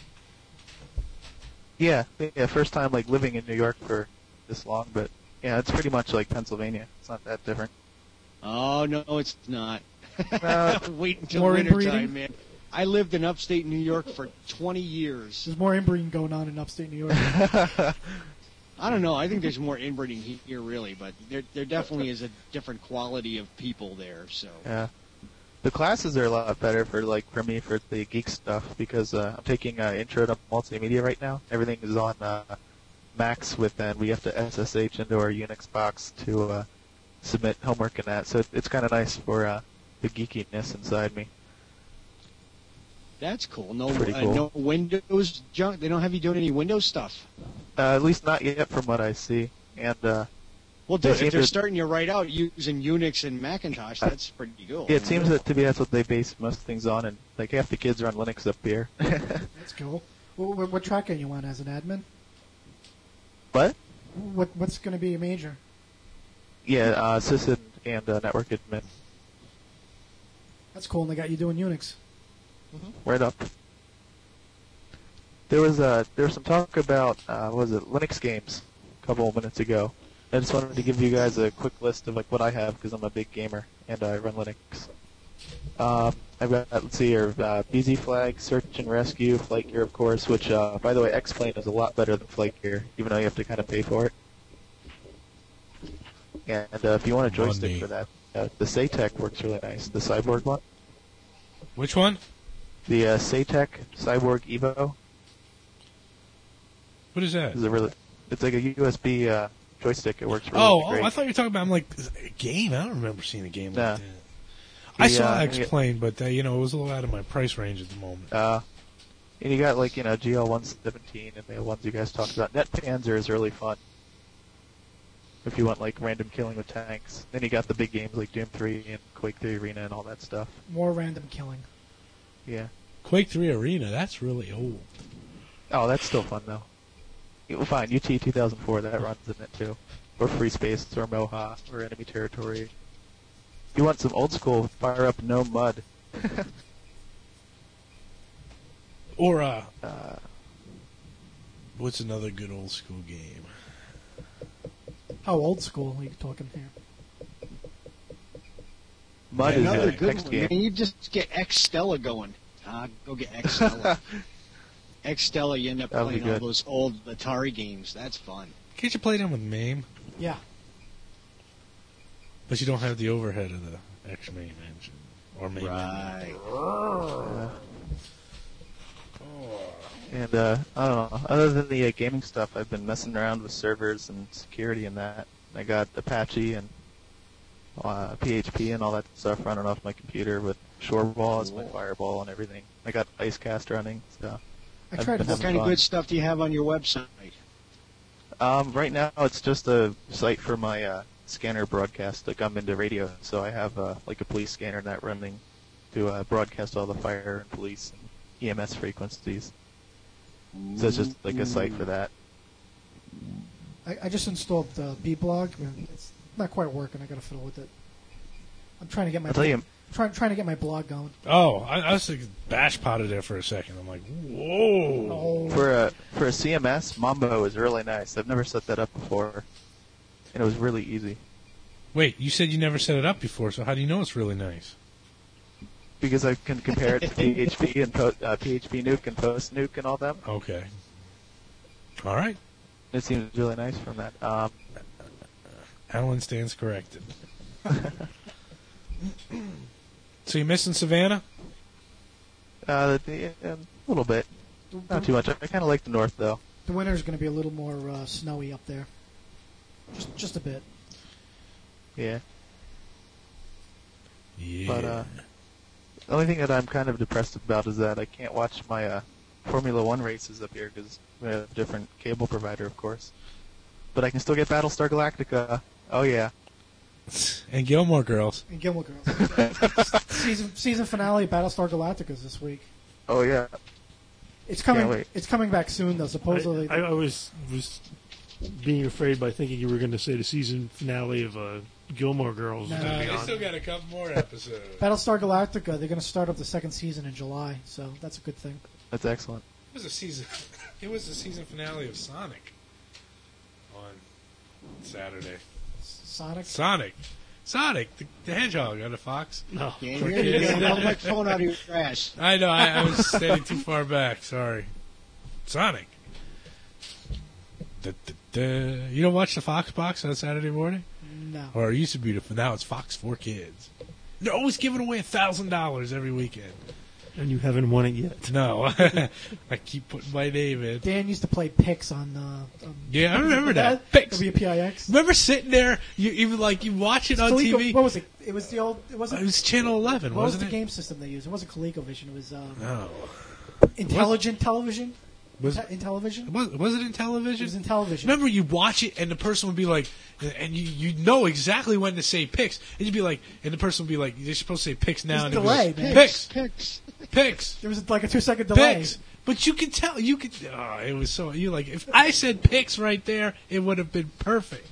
Yeah, first time like living in New York for this long, but yeah, it's pretty much like Pennsylvania. It's not that different. Oh, no, it's not. No. Wait until More winter inbreeding? time, man. I lived in upstate New York for 20 years. There's more inbreeding going on in upstate New York. I don't know. I think there's more inbreeding here, really, but there definitely is a different quality of people there. So Yeah. The classes are a lot better for me for the geek stuff because I'm taking Intro to Multimedia right now. Everything is on Macs and we have to SSH into our Unix box to submit homework and that. So it's kind of nice for the geekiness inside me. that's cool. No, Pretty cool. No Windows junk. They don't have you doing any Windows stuff. At least not yet from what I see. And Well, They dude, seem if they're to- starting you right out using Unix and Macintosh, that's pretty cool. yeah, it seems that's what they base most things on, and like half the kids are on Linux up here. That's cool. Well, what track are you on as an admin? What? What's going to be your major? Yeah, sys and network admin. That's cool, and they got you doing Unix. Right up. There was some talk about what was it, Linux games a couple of minutes ago. I just wanted to give you guys a quick list of like what I have because I'm a big gamer and I run Linux. I've got let's see here, BZ Flag, Search and Rescue, Flight Gear of course, which by the way X-Plane is a lot better than Flight Gear, even though you have to kind of pay for it. And if you want a joystick Money. for that, the Saytech works really nice. The Cyborg one. Which one? The Saytech Cyborg Evo. What is that? It's like a USB joystick. It works really great. I thought you were talking about a game. I don't remember seeing a game Nah. like that. I saw X-Plane, but it was a little out of my price range at the moment. And you got GL117 and the ones you guys talked about. NetPanzer is really fun. If you want random killing with tanks. Then you got the big games like Doom 3 and Quake 3 Arena and all that stuff. More random killing. Yeah. Quake 3 Arena, that's really old. Oh, that's still fun though. You'll find UT 2004 that runs in it too. Or Free Space or Moha or Enemy Territory. If you want some old school, fire up No Mud. Or what's another good old school game? How old school are you talking here? Mud is Another the good next one. game. Man, you just get X Stella going. Go get X Stella. X Stella, you end up That'll be playing all good. those old Atari games. That's fun. Can't you play them with MAME? Yeah. But you don't have the overhead of the X-MAME engine. Or MAME. Right. And I don't know. Other than the gaming stuff, I've been messing around with servers and security and that. I got Apache and PHP and all that stuff running off my computer with Shoreball as my firewall and everything. I got Icecast running. So I tried to What kind of good stuff do you have on your website? Right now, it's just a site for my scanner broadcast. I'm into radio, so I have a police scanner that running to broadcast all the fire and police and EMS frequencies. So it's just a site for that. I just installed B-Blog. It's not quite working. I got to fiddle with it. I'm trying to get my I'll tell you, trying to get my blog going. Oh, I was thinking bash potted there for a second. I'm like, whoa. for a CMS, Mambo is really nice. I've never set that up before, and it was really easy. Wait, you said you never set it up before, so how do you know it's really nice? Because I can compare it to PHP and PHP Nuke and Post Nuke and all them. Okay. All right. It seems really nice from that. Alan stands corrected. So you missing Savannah? A little bit. Not too much. I kind of like the north, though. The winter's going to be a little more snowy up there. Just a bit. Yeah. Yeah. But the only thing that I'm kind of depressed about is that I can't watch my Formula One races up here because we have a different cable provider, of course. But I can still get Battlestar Galactica. Oh yeah. And Gilmore Girls. And Gilmore Girls. season finale of Battlestar Galactica this week. Oh yeah. It's Can't coming. wait. It's coming back soon, though. Supposedly. I was being afraid by thinking you were going to say the season finale of Gilmore Girls. No, was gonna be they on. still got a couple more episodes. Battlestar Galactica. They're going to start up the second season in July, so that's a good thing. That's excellent. It was a season. It was the season finale of Sonic on Saturday. Sonic, the Hedgehog on the Fox. No. Yeah, you're pulling my phone out of your trash. I know. I was standing too far back. Sorry. Sonic. You don't watch the Fox Box on Saturday morning? No. Or it used to be. Now it's Fox for Kids. They're always giving away $1,000 every weekend. And you haven't won it yet. No. I keep putting my name in. Dan used to play Pix on. Yeah, I remember that. Pix. WPIX. Remember sitting there? You watch it on TV. What was it? It was the old. It wasn't. It was Channel 11, What was wasn't the it? game system they used? It wasn't ColecoVision. It was No. Intelligent Television. Was in television? Was it in television? It was in television. Remember, you watch it, and the person would be like, and you know exactly when to say picks, and you'd be like, and the person would be like, you're supposed to say picks now. There's And delay, it'd be man. like, Picks. Picks. There was like a 2-second delay. Picks. But you could tell, it was so, you like, if I said picks right there, it would have been perfect.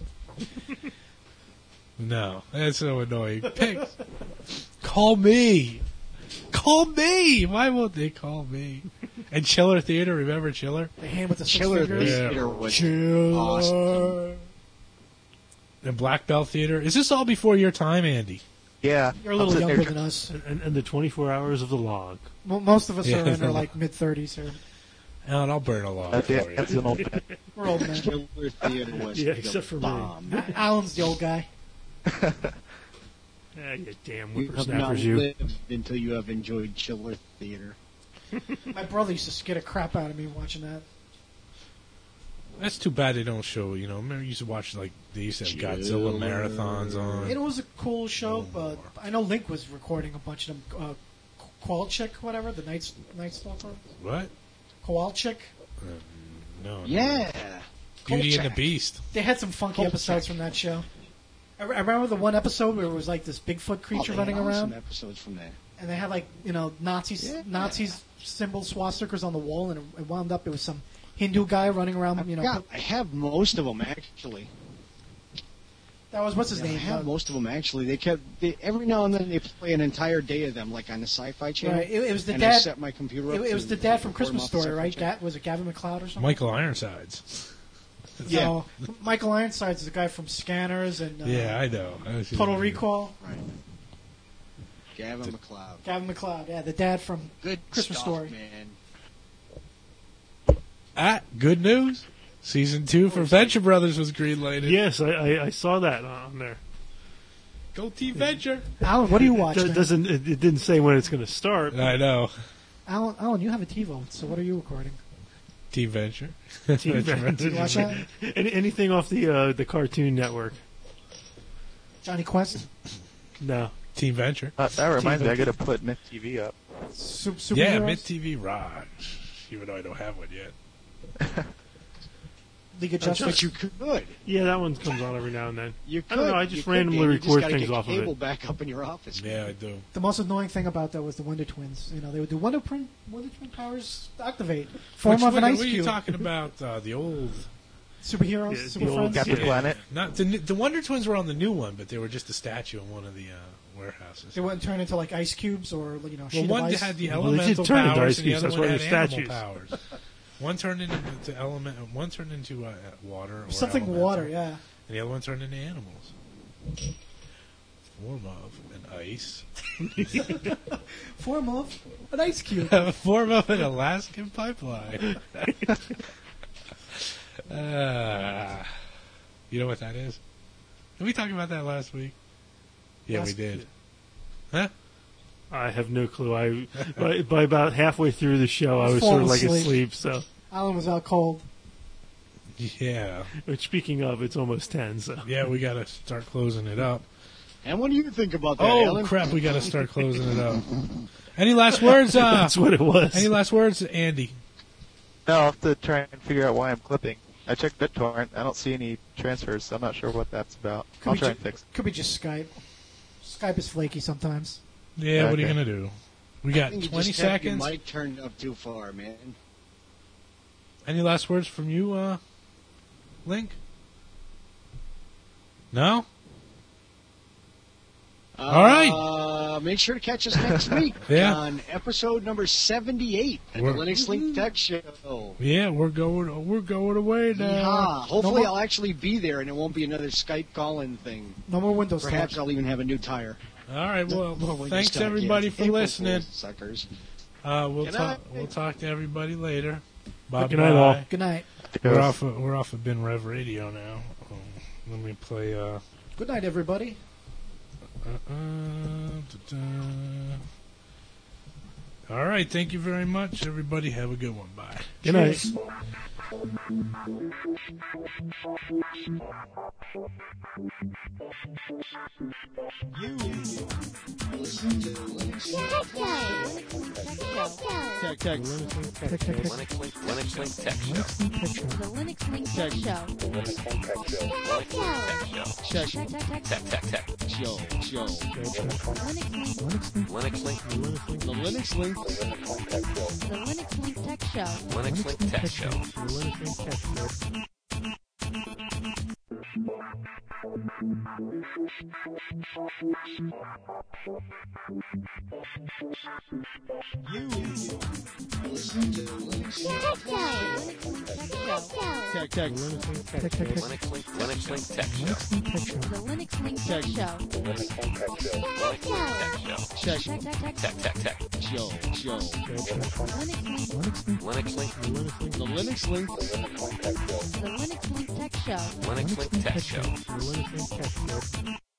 No, that's so annoying. Picks. Call me. Call me. Why won't they call me? And Chiller Theater, remember Chiller? The hand with the six Chiller fingers. Theater was Chiller. awesome. And Black Belt Theater. Is this all before your time, Andy? Yeah. You're a little younger than us. And the 24 hours of the log. Well, most of us Yeah, are in the our log. like mid-30s here. Alan, I'll burn a log for you. That's an old. We're old men. Chiller Theater was Yeah, the except for me. bomb. Alan's the old guy. Yeah, you damn You have not whippersnappers, you. lived until you have enjoyed Chiller Theater. My brother used to scare the crap out of me watching that. That's too bad they don't show. Remember you used to watch they used to have Godzilla marathons on. It was a cool show, but I know Link was recording a bunch of them. Kowalczyk, whatever, the Night Stalker. What? Kowalczyk. No. Yeah. Beauty and the Kolchak. Beast. They had some funky episodes from that show. I remember the one episode where it was like this Bigfoot creature they running had around, Some episodes from that. and they had Nazis symbols, swastikas on the wall, and it wound up it was some Hindu guy running around. I have most of them actually. That was what's his I name? have most of them actually. Every now and then they play an entire day of them, like on the Sci-Fi Channel. Right, it was the and dad. I set my computer up It was to the dad from record Christmas them off the Story, right? Sci-Fi Channel. Was it Gavin McLeod or something? Michael Ironsides. Yeah. No, Michael Ironsides is the guy from Scanners and Yeah, I know. Total Recall. Right. Gavin McLeod. Gavin McLeod, yeah, the dad from Good Christmas stuff, Story. man. Good news. Season 2 for Venture Brothers was greenlighted. Yes, I saw that on there. Go Team Venture. Alan, what do you watch? man? It didn't say when it's going to start. I know. Alan, you have a TiVo, so what are you recording? Team Venture. Team Venture. You watch that? Anything off the Cartoon Network? Johnny Quest? No. Team Venture. That reminds me, I got to put Myth TV up. Yeah, Myth TV rocks. Even though I don't have one yet. League of Justice. But you could. Yeah, that one comes on every now and then. You could. I don't know. I just randomly record things off of cable it. back up in your office. Yeah, I do. The most annoying thing about that was the Wonder Twins. They would do Wonder Twin powers activate. Form of an ice What are you cube. talking about? The old Superheroes? Yeah, Super the old Friends? Captain Planet. Not the Wonder Twins were on the new one, but they were just a statue in one of the warehouses. They wouldn't turn into like ice cubes or Well, sheet one of ice. had the Well, they did elemental turn into powers, ice and the cubes, other that's one why had they're animal statues. powers. One turned into element. One turned into water. Or Something elemental, water, yeah. And the other one turned into animals. Form of an ice. Form of an ice cube. Form of an Alaskan pipeline. You know what that is? Did we talk about that last week? Yeah, we did. Huh? I have no clue. By about halfway through the show, I was sort of like asleep. So Alan was out cold. Yeah. Which, speaking of, it's almost 10. So yeah, we got to start closing it up. And what do you think about that, Oh Alan? crap! We got to start closing it up. Any last words? That's what it was. Any last words, Andy? No, I'll have to try and figure out why I'm clipping. I checked BitTorrent. I don't see any transfers, so I'm not sure what that's about. I'll try and fix it. Could be just Skype. Skype is flaky sometimes. Yeah, what are you Okay. gonna do? We got I think you 20 just have your seconds. mic turned up too far, man. Any last words from you, Link? No? All right. Make sure to catch us next week Yeah. on episode number 78 at the Linux Link Tech Show. Yeah, we're going away now. Yeehaw. Hopefully, No more- I'll actually be there, and it won't be another Skype call-in thing. No more Windows Perhaps talk. I'll even have a new tire. All right. Well, No Windows thanks talk, everybody yeah. for April listening. Fools, suckers. We'll Good talk. night. We'll talk to everybody later. Bye. Good night, all. Good night. We're off of Bin Rev Radio now. Let me play. Good night, everybody. All right. Thank you very much, everybody. Have a good one. Bye. Good night. Linux Link Tech Show. The Linux Link Tech Show. Tech Show. Linux Link. The Linux Link Tech Show. Linux Link Tech Show. Linux Link Tech Show. The Linux Link Tech Show. Tech Show. Linux Link. The Linux Link Tech Show. Linux Link Tech Show.